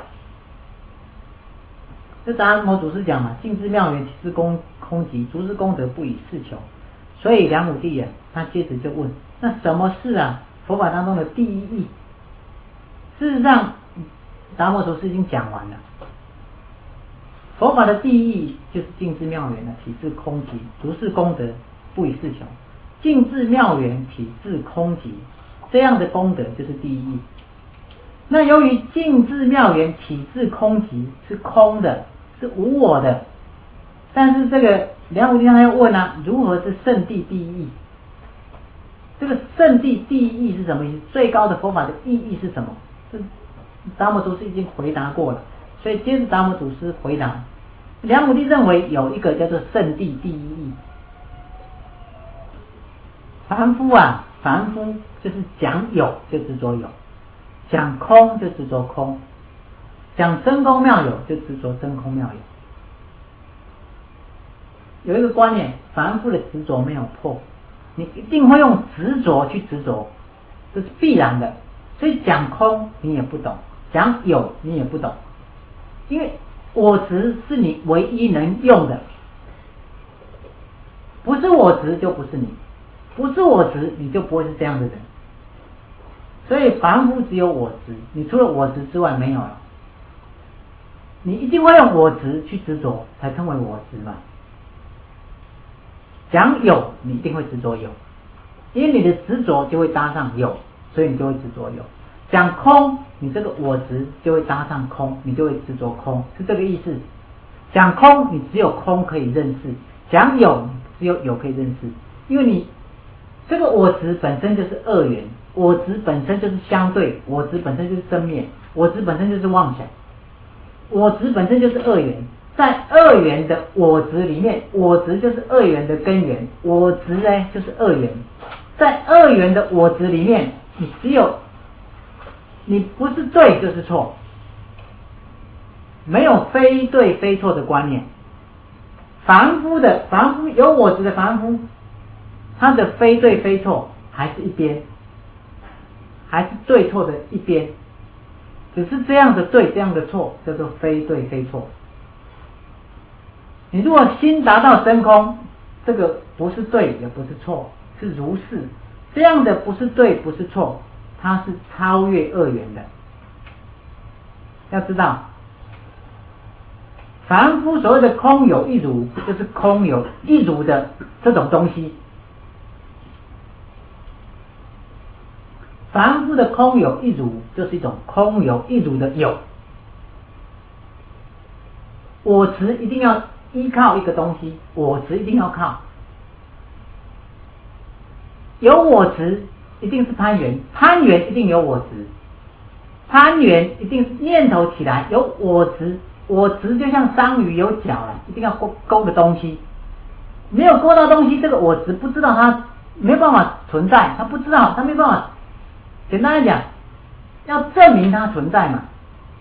这达摩祖师讲嘛，性至妙缘，体至空寂，如是功德，不以事求。所以梁武帝啊，他接着就问，那什么是啊佛法当中的第一义？事实上，达摩祖师已经讲完了。佛法的第一义就是性至妙缘的体至空寂，如是功德，不以事求。性至妙缘，体至空寂，这样的功德就是第一义。那由于性至妙缘，体至空寂是空的，是无我的，但是这个梁武帝他要问啊，如何是圣地第一义？这个圣地第一义是什么意思？最高的佛法的意义是什么？这达摩祖师已经回答过了。 所以接着达摩祖师回答，梁武帝认为有一个叫做圣地第一义。凡夫就是讲有就执着有，讲空就执着空，讲真空妙有就执着真空妙有。有一个观念，凡夫的执着没有破，你一定会用执着去执着，这是必然的。所以讲空你也不懂，讲有你也不懂，因为我执是你唯一能用的，不是我执就不是你，不是我执你就不会是这样的人。所以凡夫只有我执，你除了我执之外没有了。你一定会用我执去执着，才称为我执嘛。讲有，你一定会执着有，因为你的执着就会搭上有，所以你就会执着有。讲空，你这个我执就会搭上空，你就会执着空，是这个意思。讲空，你只有空可以认识；讲有，只有有可以认识。因为你这个我执本身就是二元，我执本身就是相对，我执本身就是生灭，我执本身就是妄想，我执本身就是二元。在二元的我执里面，我执就是二元的根源，我执呢就是二元。在二元的我执里面，你不是对就是错，没有非对非错的观念。凡夫有我执的凡夫，他的非对非错还是一边，还是对错的一边，只是这样的对这样的错叫做非对非错。你如果心达到真空，这个不是对也不是错，是如是，这样的不是对不是错，它是超越二元的。要知道凡夫所谓的空有一如，就是空有一如的这种东西。凡夫的空有一如，就是一种空有一如的有。我执一定要依靠一个东西，我执一定要靠。有我执一定是攀缘，攀缘一定有我执，攀缘一定是念头起来有我执，我执就像章鱼有脚了，一定要勾个东西，没有勾到东西，这个我执不知道它没办法存在，它不知道，它没办法。简单来讲，要证明它存在嘛，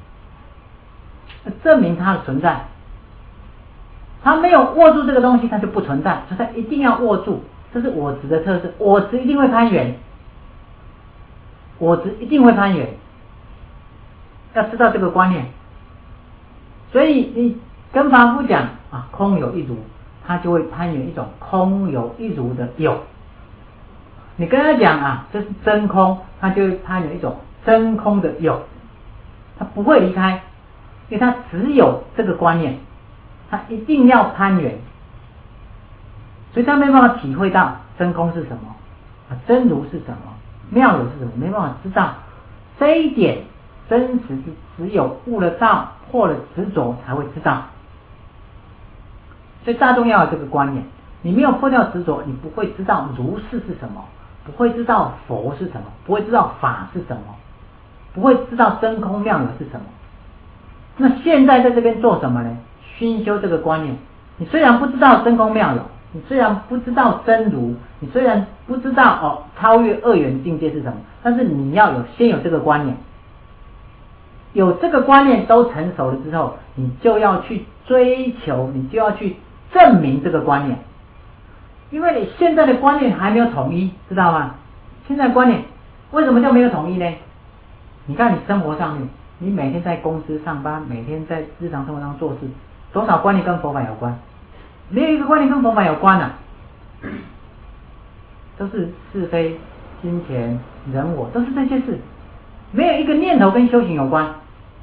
证明它的存在。他没有握住这个东西，它就不存在，所以他一定要握住，这是我执的特色。我执一定会攀缘，我执一定会攀缘，要知道这个观念。所以你跟凡夫讲啊，空有一如，他就会攀缘一种空有一如的有。你跟他讲啊，这是真空，他就会攀缘一种真空的有，他不会离开，因为他只有这个观念。他一定要攀缘，所以他没办法体会到真空是什么，真如是什么，妙有是什么，没办法知道。这一点真实是只有悟了道，破了执着才会知道。所以大众要有这个观念，你没有破掉执着，你不会知道如是是什么，不会知道佛是什么，不会知道法是什么，不会知道真空妙有是什么。那现在在这边做什么呢？熏修这个观念。你虽然不知道真空妙有，你虽然不知道真如，你虽然不知道超越二元境界是什么，但是你要先有这个观念。有这个观念都成熟了之后，你就要去追求，你就要去证明这个观念。因为你现在的观念还没有统一，知道吗？现在观念为什么叫没有统一呢？你看你生活上面，你每天在公司上班，每天在日常生活上做事，多少观念跟佛法有关？没有一个观念跟佛法有关啊，都是是非、金钱、人我，都是这些事，没有一个念头跟修行有关。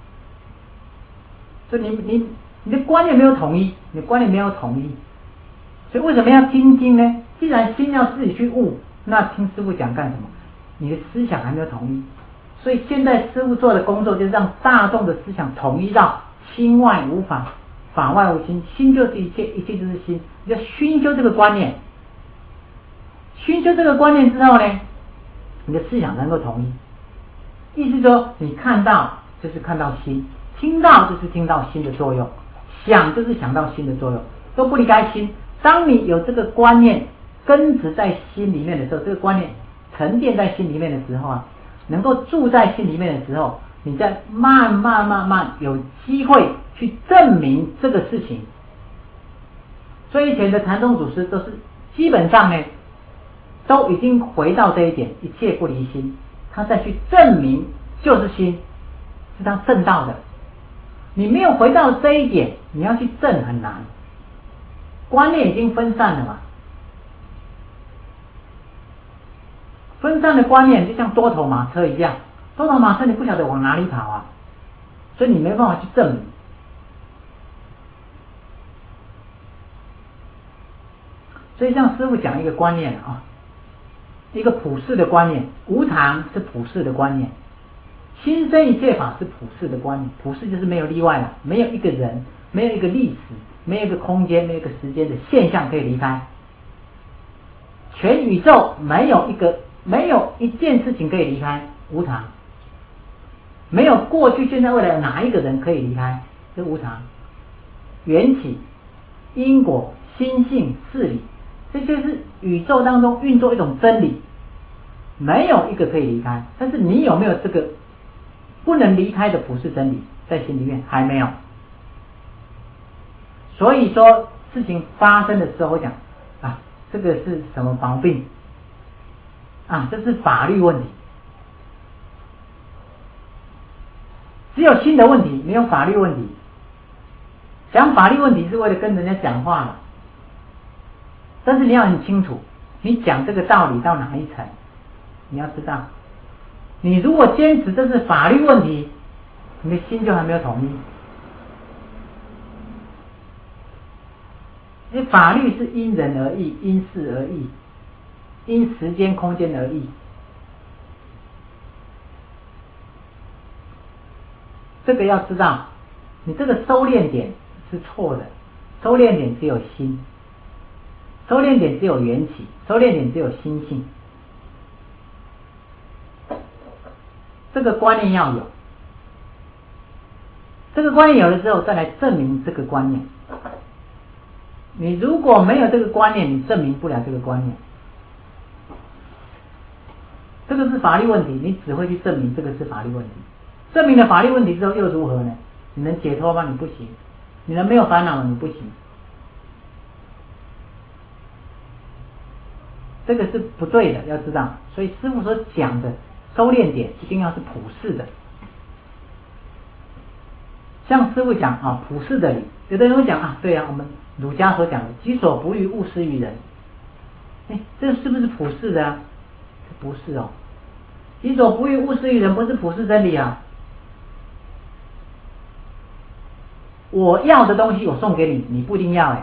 所以你的观念没有统一，你的观念没有统一，所以为什么要听经呢？既然心要自己去悟，那听师父讲干什么？你的思想还没有统一。所以现在师父做的工作就是让大众的思想统一到心外无法，法外无心，心就是一切，一切就是心。你要熏修这个观念，熏修这个观念之后呢，你的思想能够统一。意思说，你看到就是看到心， 听到就是听到心的作用，想就是想到心的作用，都不离开心。当你有这个观念根植在心里面的时候，这个观念沉淀在心里面的时候啊，能够住在心里面的时候，你再慢慢有机会去证明这个事情。所以以前的禅宗祖师都是基本上呢，都已经回到这一点，一切不离心，他再去证明就是心，是他证到的。你没有回到这一点，你要去证很难，观念已经分散了嘛。分散的观念就像多头马车一样，多头马车你不晓得往哪里跑啊，所以你没办法去证明。所以像师父讲一个观念啊，一个普世的观念，无常是普世的观念，心生一切法是普世的观念。普世就是没有例外了，没有一个人，没有一个历史，没有一个空间，没有一个时间的现象可以离开。全宇宙没有一件事情可以离开无常，没有过去现在未来哪一个人可以离开这无常。缘起、因果、心性、事理，这些是宇宙当中运作一种真理，没有一个可以离开。但是你有没有这个不能离开的普世真理在心里面？还没有。所以说事情发生的时候，我讲啊，这个是什么毛病啊？这是法律问题。只有心的问题，没有法律问题。讲法律问题是为了跟人家讲话嘛，但是你要很清楚，你讲这个道理到哪一层，你要知道。你如果坚持这是法律问题，你的心就还没有统一。因为法律是因人而异，因事而异，因时间空间而异。这个要知道，你这个收敛点是错的，收敛点只有心，收敛点只有缘起，收敛点只有心性。这个观念要有，这个观念有了之后，再来证明这个观念。你如果没有这个观念，你证明不了这个观念。这个是法律问题，你只会去证明这个是法律问题。证明了法律问题之后又如何呢？你能解脱吗？你不行。你能没有烦恼吗？你不行。这个是不对的，要知道。所以师父所讲的收敛点一定要是普世的。像师父讲啊，普世的理，有的人会讲啊，对啊，我们儒家所讲的己所不欲，勿施于人。这是不是普世的啊？不是哦，己所不欲，勿施于人不是普世真理啊。我要的东西我送给你，你不一定要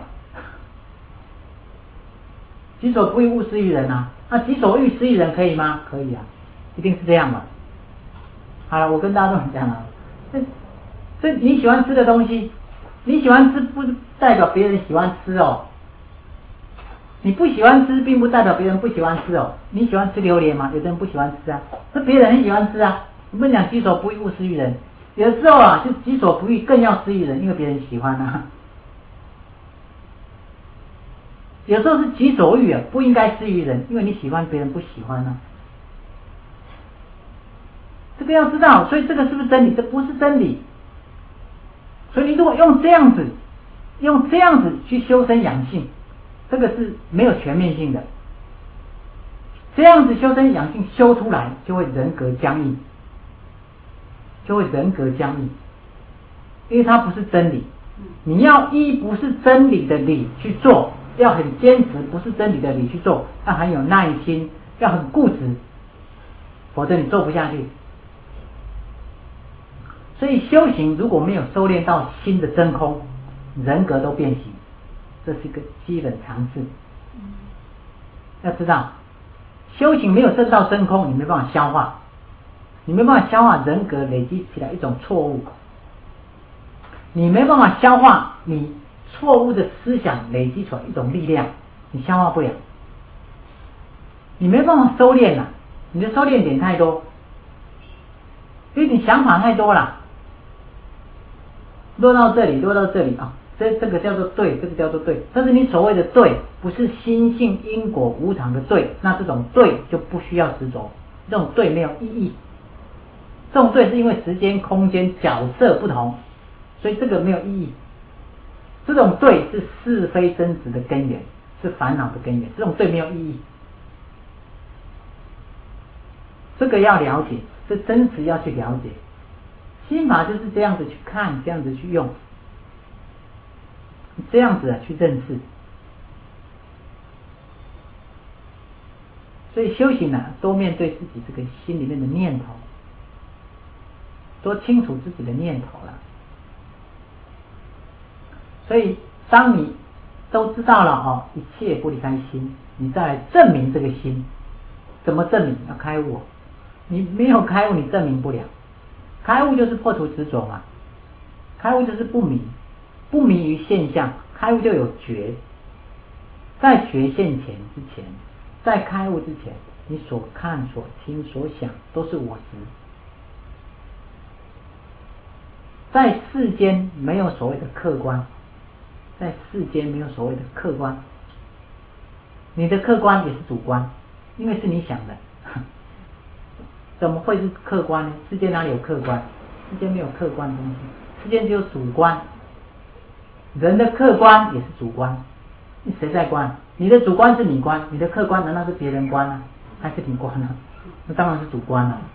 己所不欲，勿施于人啊。那己所欲，施于人可以吗？可以啊，一定是这样嘛。好了，我跟大家都讲了，这你喜欢吃的东西，你喜欢吃不代表别人喜欢吃哦。你不喜欢吃，并不代表别人不喜欢吃哦。你喜欢吃榴莲吗？有的人不喜欢吃啊，那别人很喜欢吃啊。我们讲己所不欲，勿施于人，有的时候啊，就己所不欲更要施于人，因为别人喜欢啊。有时候是己所欲啊，不应该施于人，因为你喜欢，别人不喜欢啊。这个要知道，所以这个是不是真理？这不是真理。所以你如果用这样子去修身养性，这个是没有全面性的。这样子修身养性修出来，就会人格僵硬，因为它不是真理。你要依不是真理的理去做，要很坚持不是真理的理去做，要很有耐心，要很固执，否则你做不下去。所以修行如果没有收敛到心的真空，人格都变形，这是一个基本常识。要知道，修行没有证到真空，你没办法消化，你没办法消化人格累积起来一种错误，你没办法消化你错误的思想累积出来一种力量，你消化不了，你没办法收敛了，你的收敛点太多，因为你想法太多了。 落到这里啊，这个叫做对，这个叫做对。但是你所谓的对，不是心性因果无常的对，那这种对就不需要执着，这种对没有意义。这种对是因为时间、空间、角色不同，所以这个没有意义。这种对是是非争执的根源，是烦恼的根源，这种对没有意义。这个要了解，这真实要去了解。心法就是这样子去看，这样子去用，这样子去认识。所以修行多面对自己这个心里面的念头，多清楚自己的念头了。所以当你都知道了一切不离开心，你再来证明这个心。怎么证明？要开悟。你没有开悟，你证明不了。开悟就是破除执着嘛，开悟就是不迷，不迷于现象，开悟就有觉。在觉现前之前，在开悟之前，你所看、所听、所想都是我执。在世间没有所谓的客观，在世间没有所谓的客观，你的客观也是主观，因为是你想的。怎么会是客观呢？世界哪里有客观？世界没有客观的东西，世界只有主观。人的客观也是主观，你谁在观？你的主观是你观，你的客观难道是别人观呢？还是你观呢？那当然是主观了。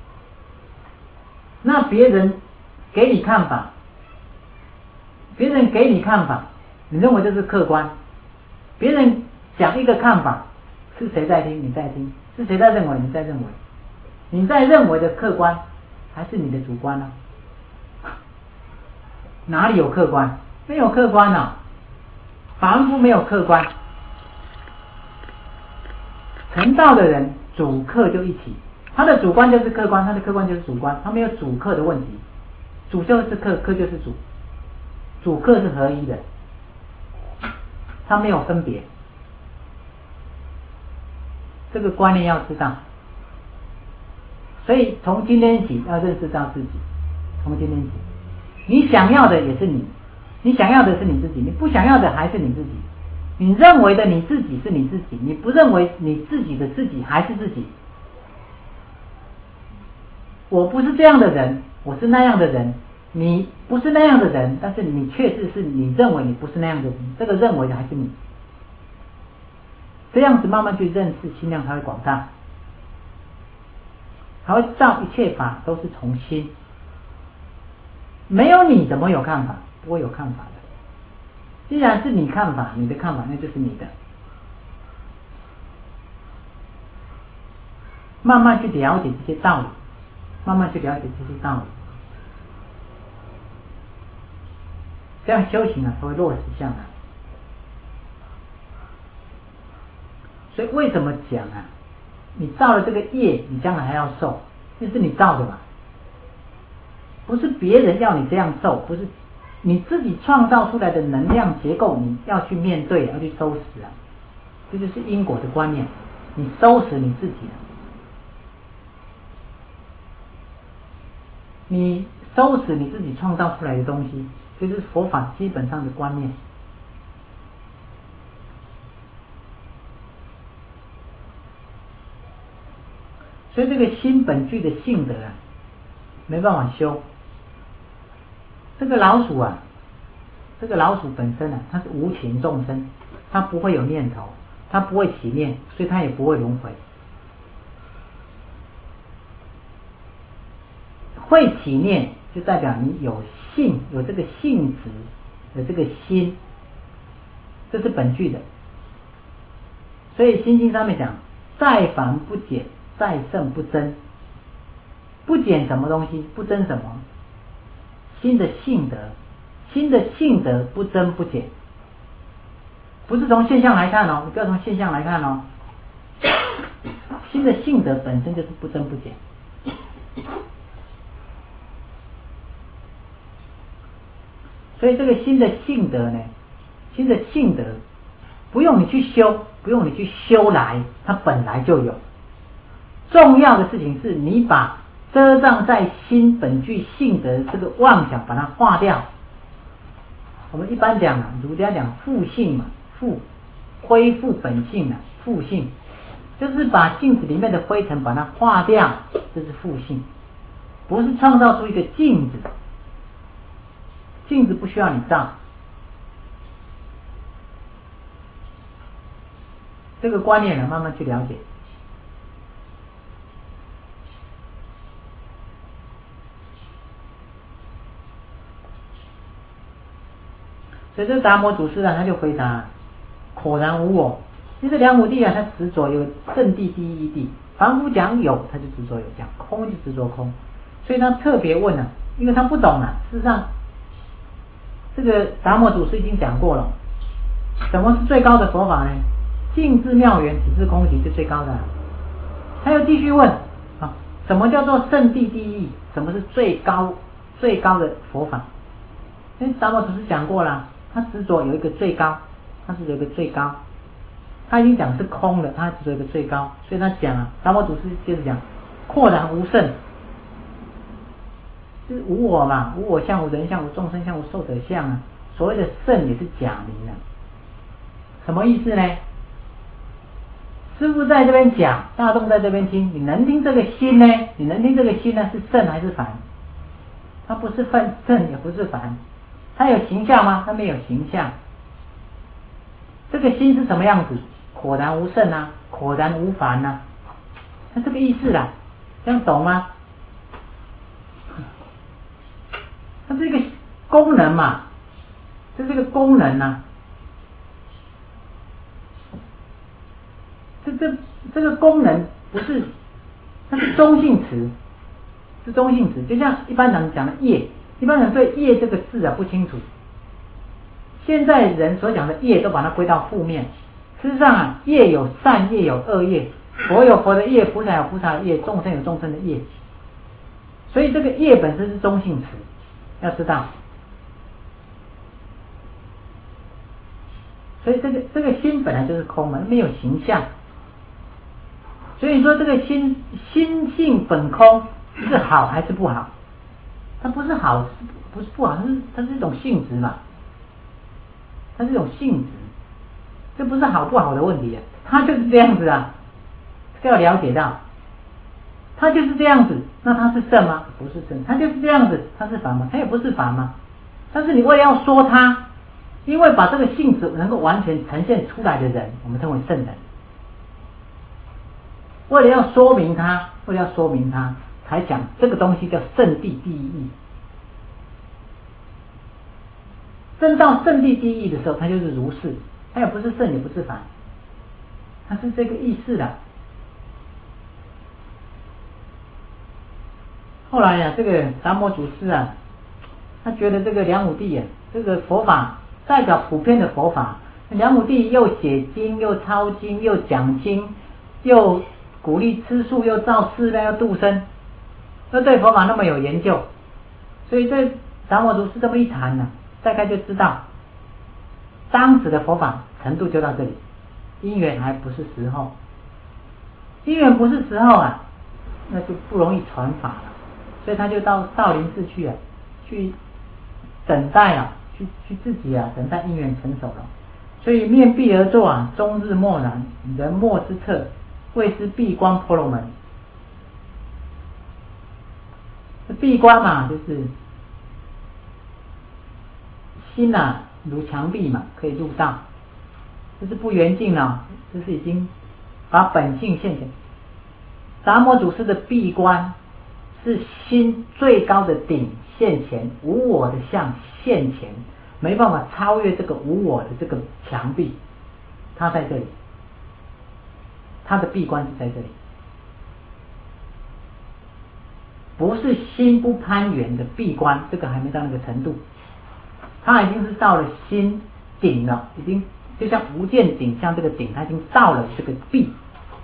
那别人给你看法，别人给你看法，你认为这是客观？别人讲一个看法，是谁在听？你在听。是谁在认为？你在认为。你在认为的客观还是你的主观呢？哪里有客观？没有客观啊，凡夫没有客观。成道的人主客就一起，他的主观就是客观，他的客观就是主观，他没有主客的问题。主就是客，客就是主，主客是合一的，他没有分别。这个观念要知道。所以从今天起要认识到自己，从今天起，你想要的也是你，你想要的是你自己，你不想要的还是你自己。你认为的你自己是你自己，你不认为你自己的自己还是自己。我不是这样的人，我是那样的人，你不是那样的人，但是你确实是你认为你不是那样的人，这个认为的还是你。这样子慢慢去认识，心量才会广大。才会知道一切法都是从心，没有你怎么有看法？不会有看法的。既然是你看法，你的看法那就是你的。慢慢去了解这些道理，慢慢去了解这些道理，这样修行才会落实下来。所以为什么讲你造了这个业，你将来还要受，那是你造的嘛？不是别人要你这样受，不是你自己创造出来的能量结构，你要去面对，要去收拾这就是因果的观念，你收拾你自己你收拾你自己创造出来的东西，这是佛法基本上的观念。所以这个心本具的性德没办法修。这个老鼠这个老鼠本身它是无情众生，它不会有念头，它不会起念，所以它也不会轮回。会起念就代表你有性，有这个性质，有这个心，这是本具的。所以心经上面讲，在凡不减，在圣不增。不减什么东西，不增什么？心的性德，心的性德不增不减，不是从现象来看你不要从现象来看心的性德本身就是不增不减。所以这个心的性德呢，心的性德不用你去修，不用你去修来，它本来就有。重要的事情是你把遮障在心本具性德这个妄想把它化掉， 我们一般讲啊，儒家讲复性嘛，恢复本性啊，复性就是把镜子里面的灰尘把它化掉，这是复性，不是创造出一个镜子，镜子不需要你照。这个观念呢，慢慢去了解。所以这达摩祖师啊，他就回答：果然无我。其实梁武帝啊，他执着有圣谛第一义谛，凡夫讲有，他就执着有；讲空就执着空。所以他特别问啊，因为他不懂啊。事实上，这个达摩祖师已经讲过了，什么是最高的佛法呢？净智妙圆，只是空寂，是最高的。他又继续问啊，什么叫做圣谛第一义？什么是最高的佛法？因为达摩祖师讲过了，他执着有一个最高，他是有一个最高，他已经讲是空了，他执着一个最高，所以他讲啊，达摩祖师接着讲，廓然无圣，就是无我嘛，无我相、无人相、无众生相、无寿者相啊。所谓的圣也是假名啊，什么意思呢？师父在这边讲，大众在这边听，你能听这个心呢？你能听这个心呢？是圣还是凡？它不是圣，也不是凡。它有形象吗？它没有形象。这个心是什么样子？果然无圣啊，果然无凡啊，那这个意思啦，这样懂吗？它是一个功能嘛，这是一个功能啊。这个功能不是，它是中性词，是中性词。就像一般人讲的业，一般人对业这个字啊不清楚。现在人所讲的业都把它归到负面。事实上啊，业有善业有恶业，佛有佛的业，菩萨有菩萨的业，众生有众生的业。所以这个业本身是中性词，要知道。所以这个心本来就是空嘛，没有形象。所以说这个心性本空是好还是不好？它不是好，不是不好，它是一种性质嘛，它是一种性质，这不是好不好的问题啊，它就是这样子啊，这个要了解到，它就是这样子，那它是圣吗？不是圣，它就是这样子，它是凡吗？它也不是凡吗？但是你为了要说它，因为把这个性质能够完全呈现出来的人，我们称为圣人。为了要说明它，才讲这个东西叫圣谛第一义。真到圣谛第一义的时候，它就是如是，它也不是圣，也不是凡，它是这个意思的。后来呀，这个达摩祖师啊，他觉得这个梁武帝啊，这个佛法代表普遍的佛法。梁武帝又写经，又抄经，又讲经，又鼓励吃素，又造寺庙，又度生，又对佛法那么有研究，所以这达摩祖师这么一谈呢，大概就知道当时的佛法程度就到这里，因缘还不是时候，因缘不是时候啊，那就不容易传法了，所以他就到少林寺去啊，去等待啊，去自己啊，等待因缘成熟了。所以面壁而坐啊，终日默然，人莫之策，谓之闭关婆罗门。闭关嘛，就是心啊如墙壁嘛，可以入道，这是不圆净了，这是已经把本性现前。达摩祖师的闭关是心最高的顶现前，无我的相现前，没办法超越这个无我的这个墙壁，他在这里，他的闭关是在这里，不是心不攀缘的闭关，这个还没到那个程度，他已经是到了心顶了，已经就像无间顶，像这个顶，他已经到了这个壁。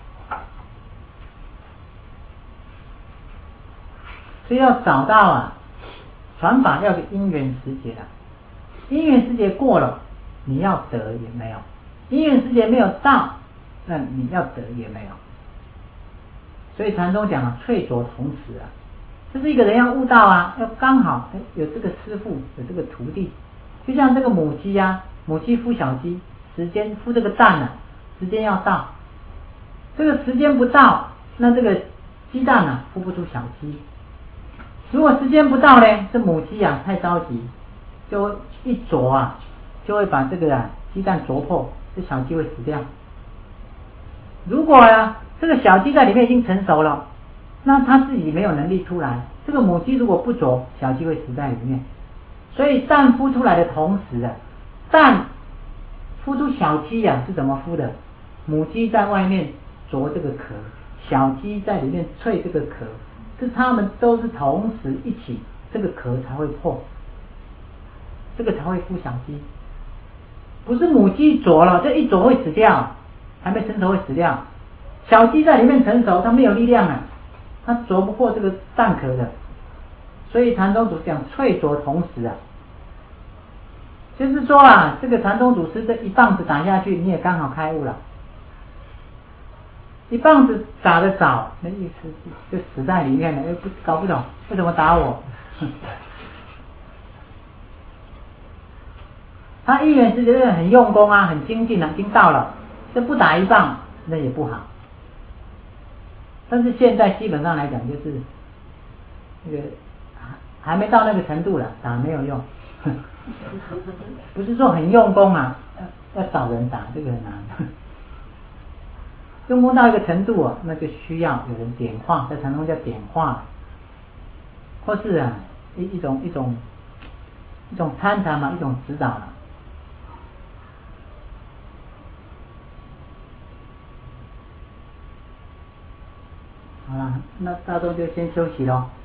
所以要找到啊，传法要个因缘时节啊，因缘时节过了，你要得也没有；因缘时节没有到，那你要得也没有。所以禅宗讲啊，淬浊同时啊，就是一个人要悟道啊，要刚好有这个师父，有这个徒弟， 就像这个母鸡啊，母鸡孵小鸡，时间孵这个蛋啊，时间要到，这个时间不到，那这个鸡蛋啊孵不出小鸡。如果时间不到呢，这母鸡啊太着急，就一啄啊，就会把这个鸡蛋啄破，这小鸡会死掉。如果这个小鸡在里面已经成熟了，那它自己没有能力出来，这个母鸡如果不啄，小鸡会死在里面。所以蛋孵出来的同时蛋孵出小鸡是怎么孵的？母鸡在外面啄这个壳，小鸡在里面淬这个壳，是它们都是同时一起，这个壳才会破，这个才会孵小鸡。不是母鸡啄了，这一啄会死掉，还没成熟会死掉。小鸡在里面成熟，它没有力量它啄不破这个蛋壳的。所以禅宗祖师讲淬啄同时就是说这个禅宗祖师这一棒子打下去，你也刚好开悟了。一棒子打得早，那意思就死在里面了，搞不懂为什么打我。他一元时觉得很用功很精进已经到了，这不打一棒那也不好。但是现在基本上来讲，就是那个还没到那个程度了，打没有用。不是说很用功要找人打，这个很难。用功到一个程度那就需要有人点化，在禅宗叫点化，或是一种参禅嘛，一种指导了。好了，那大众就先休息咯。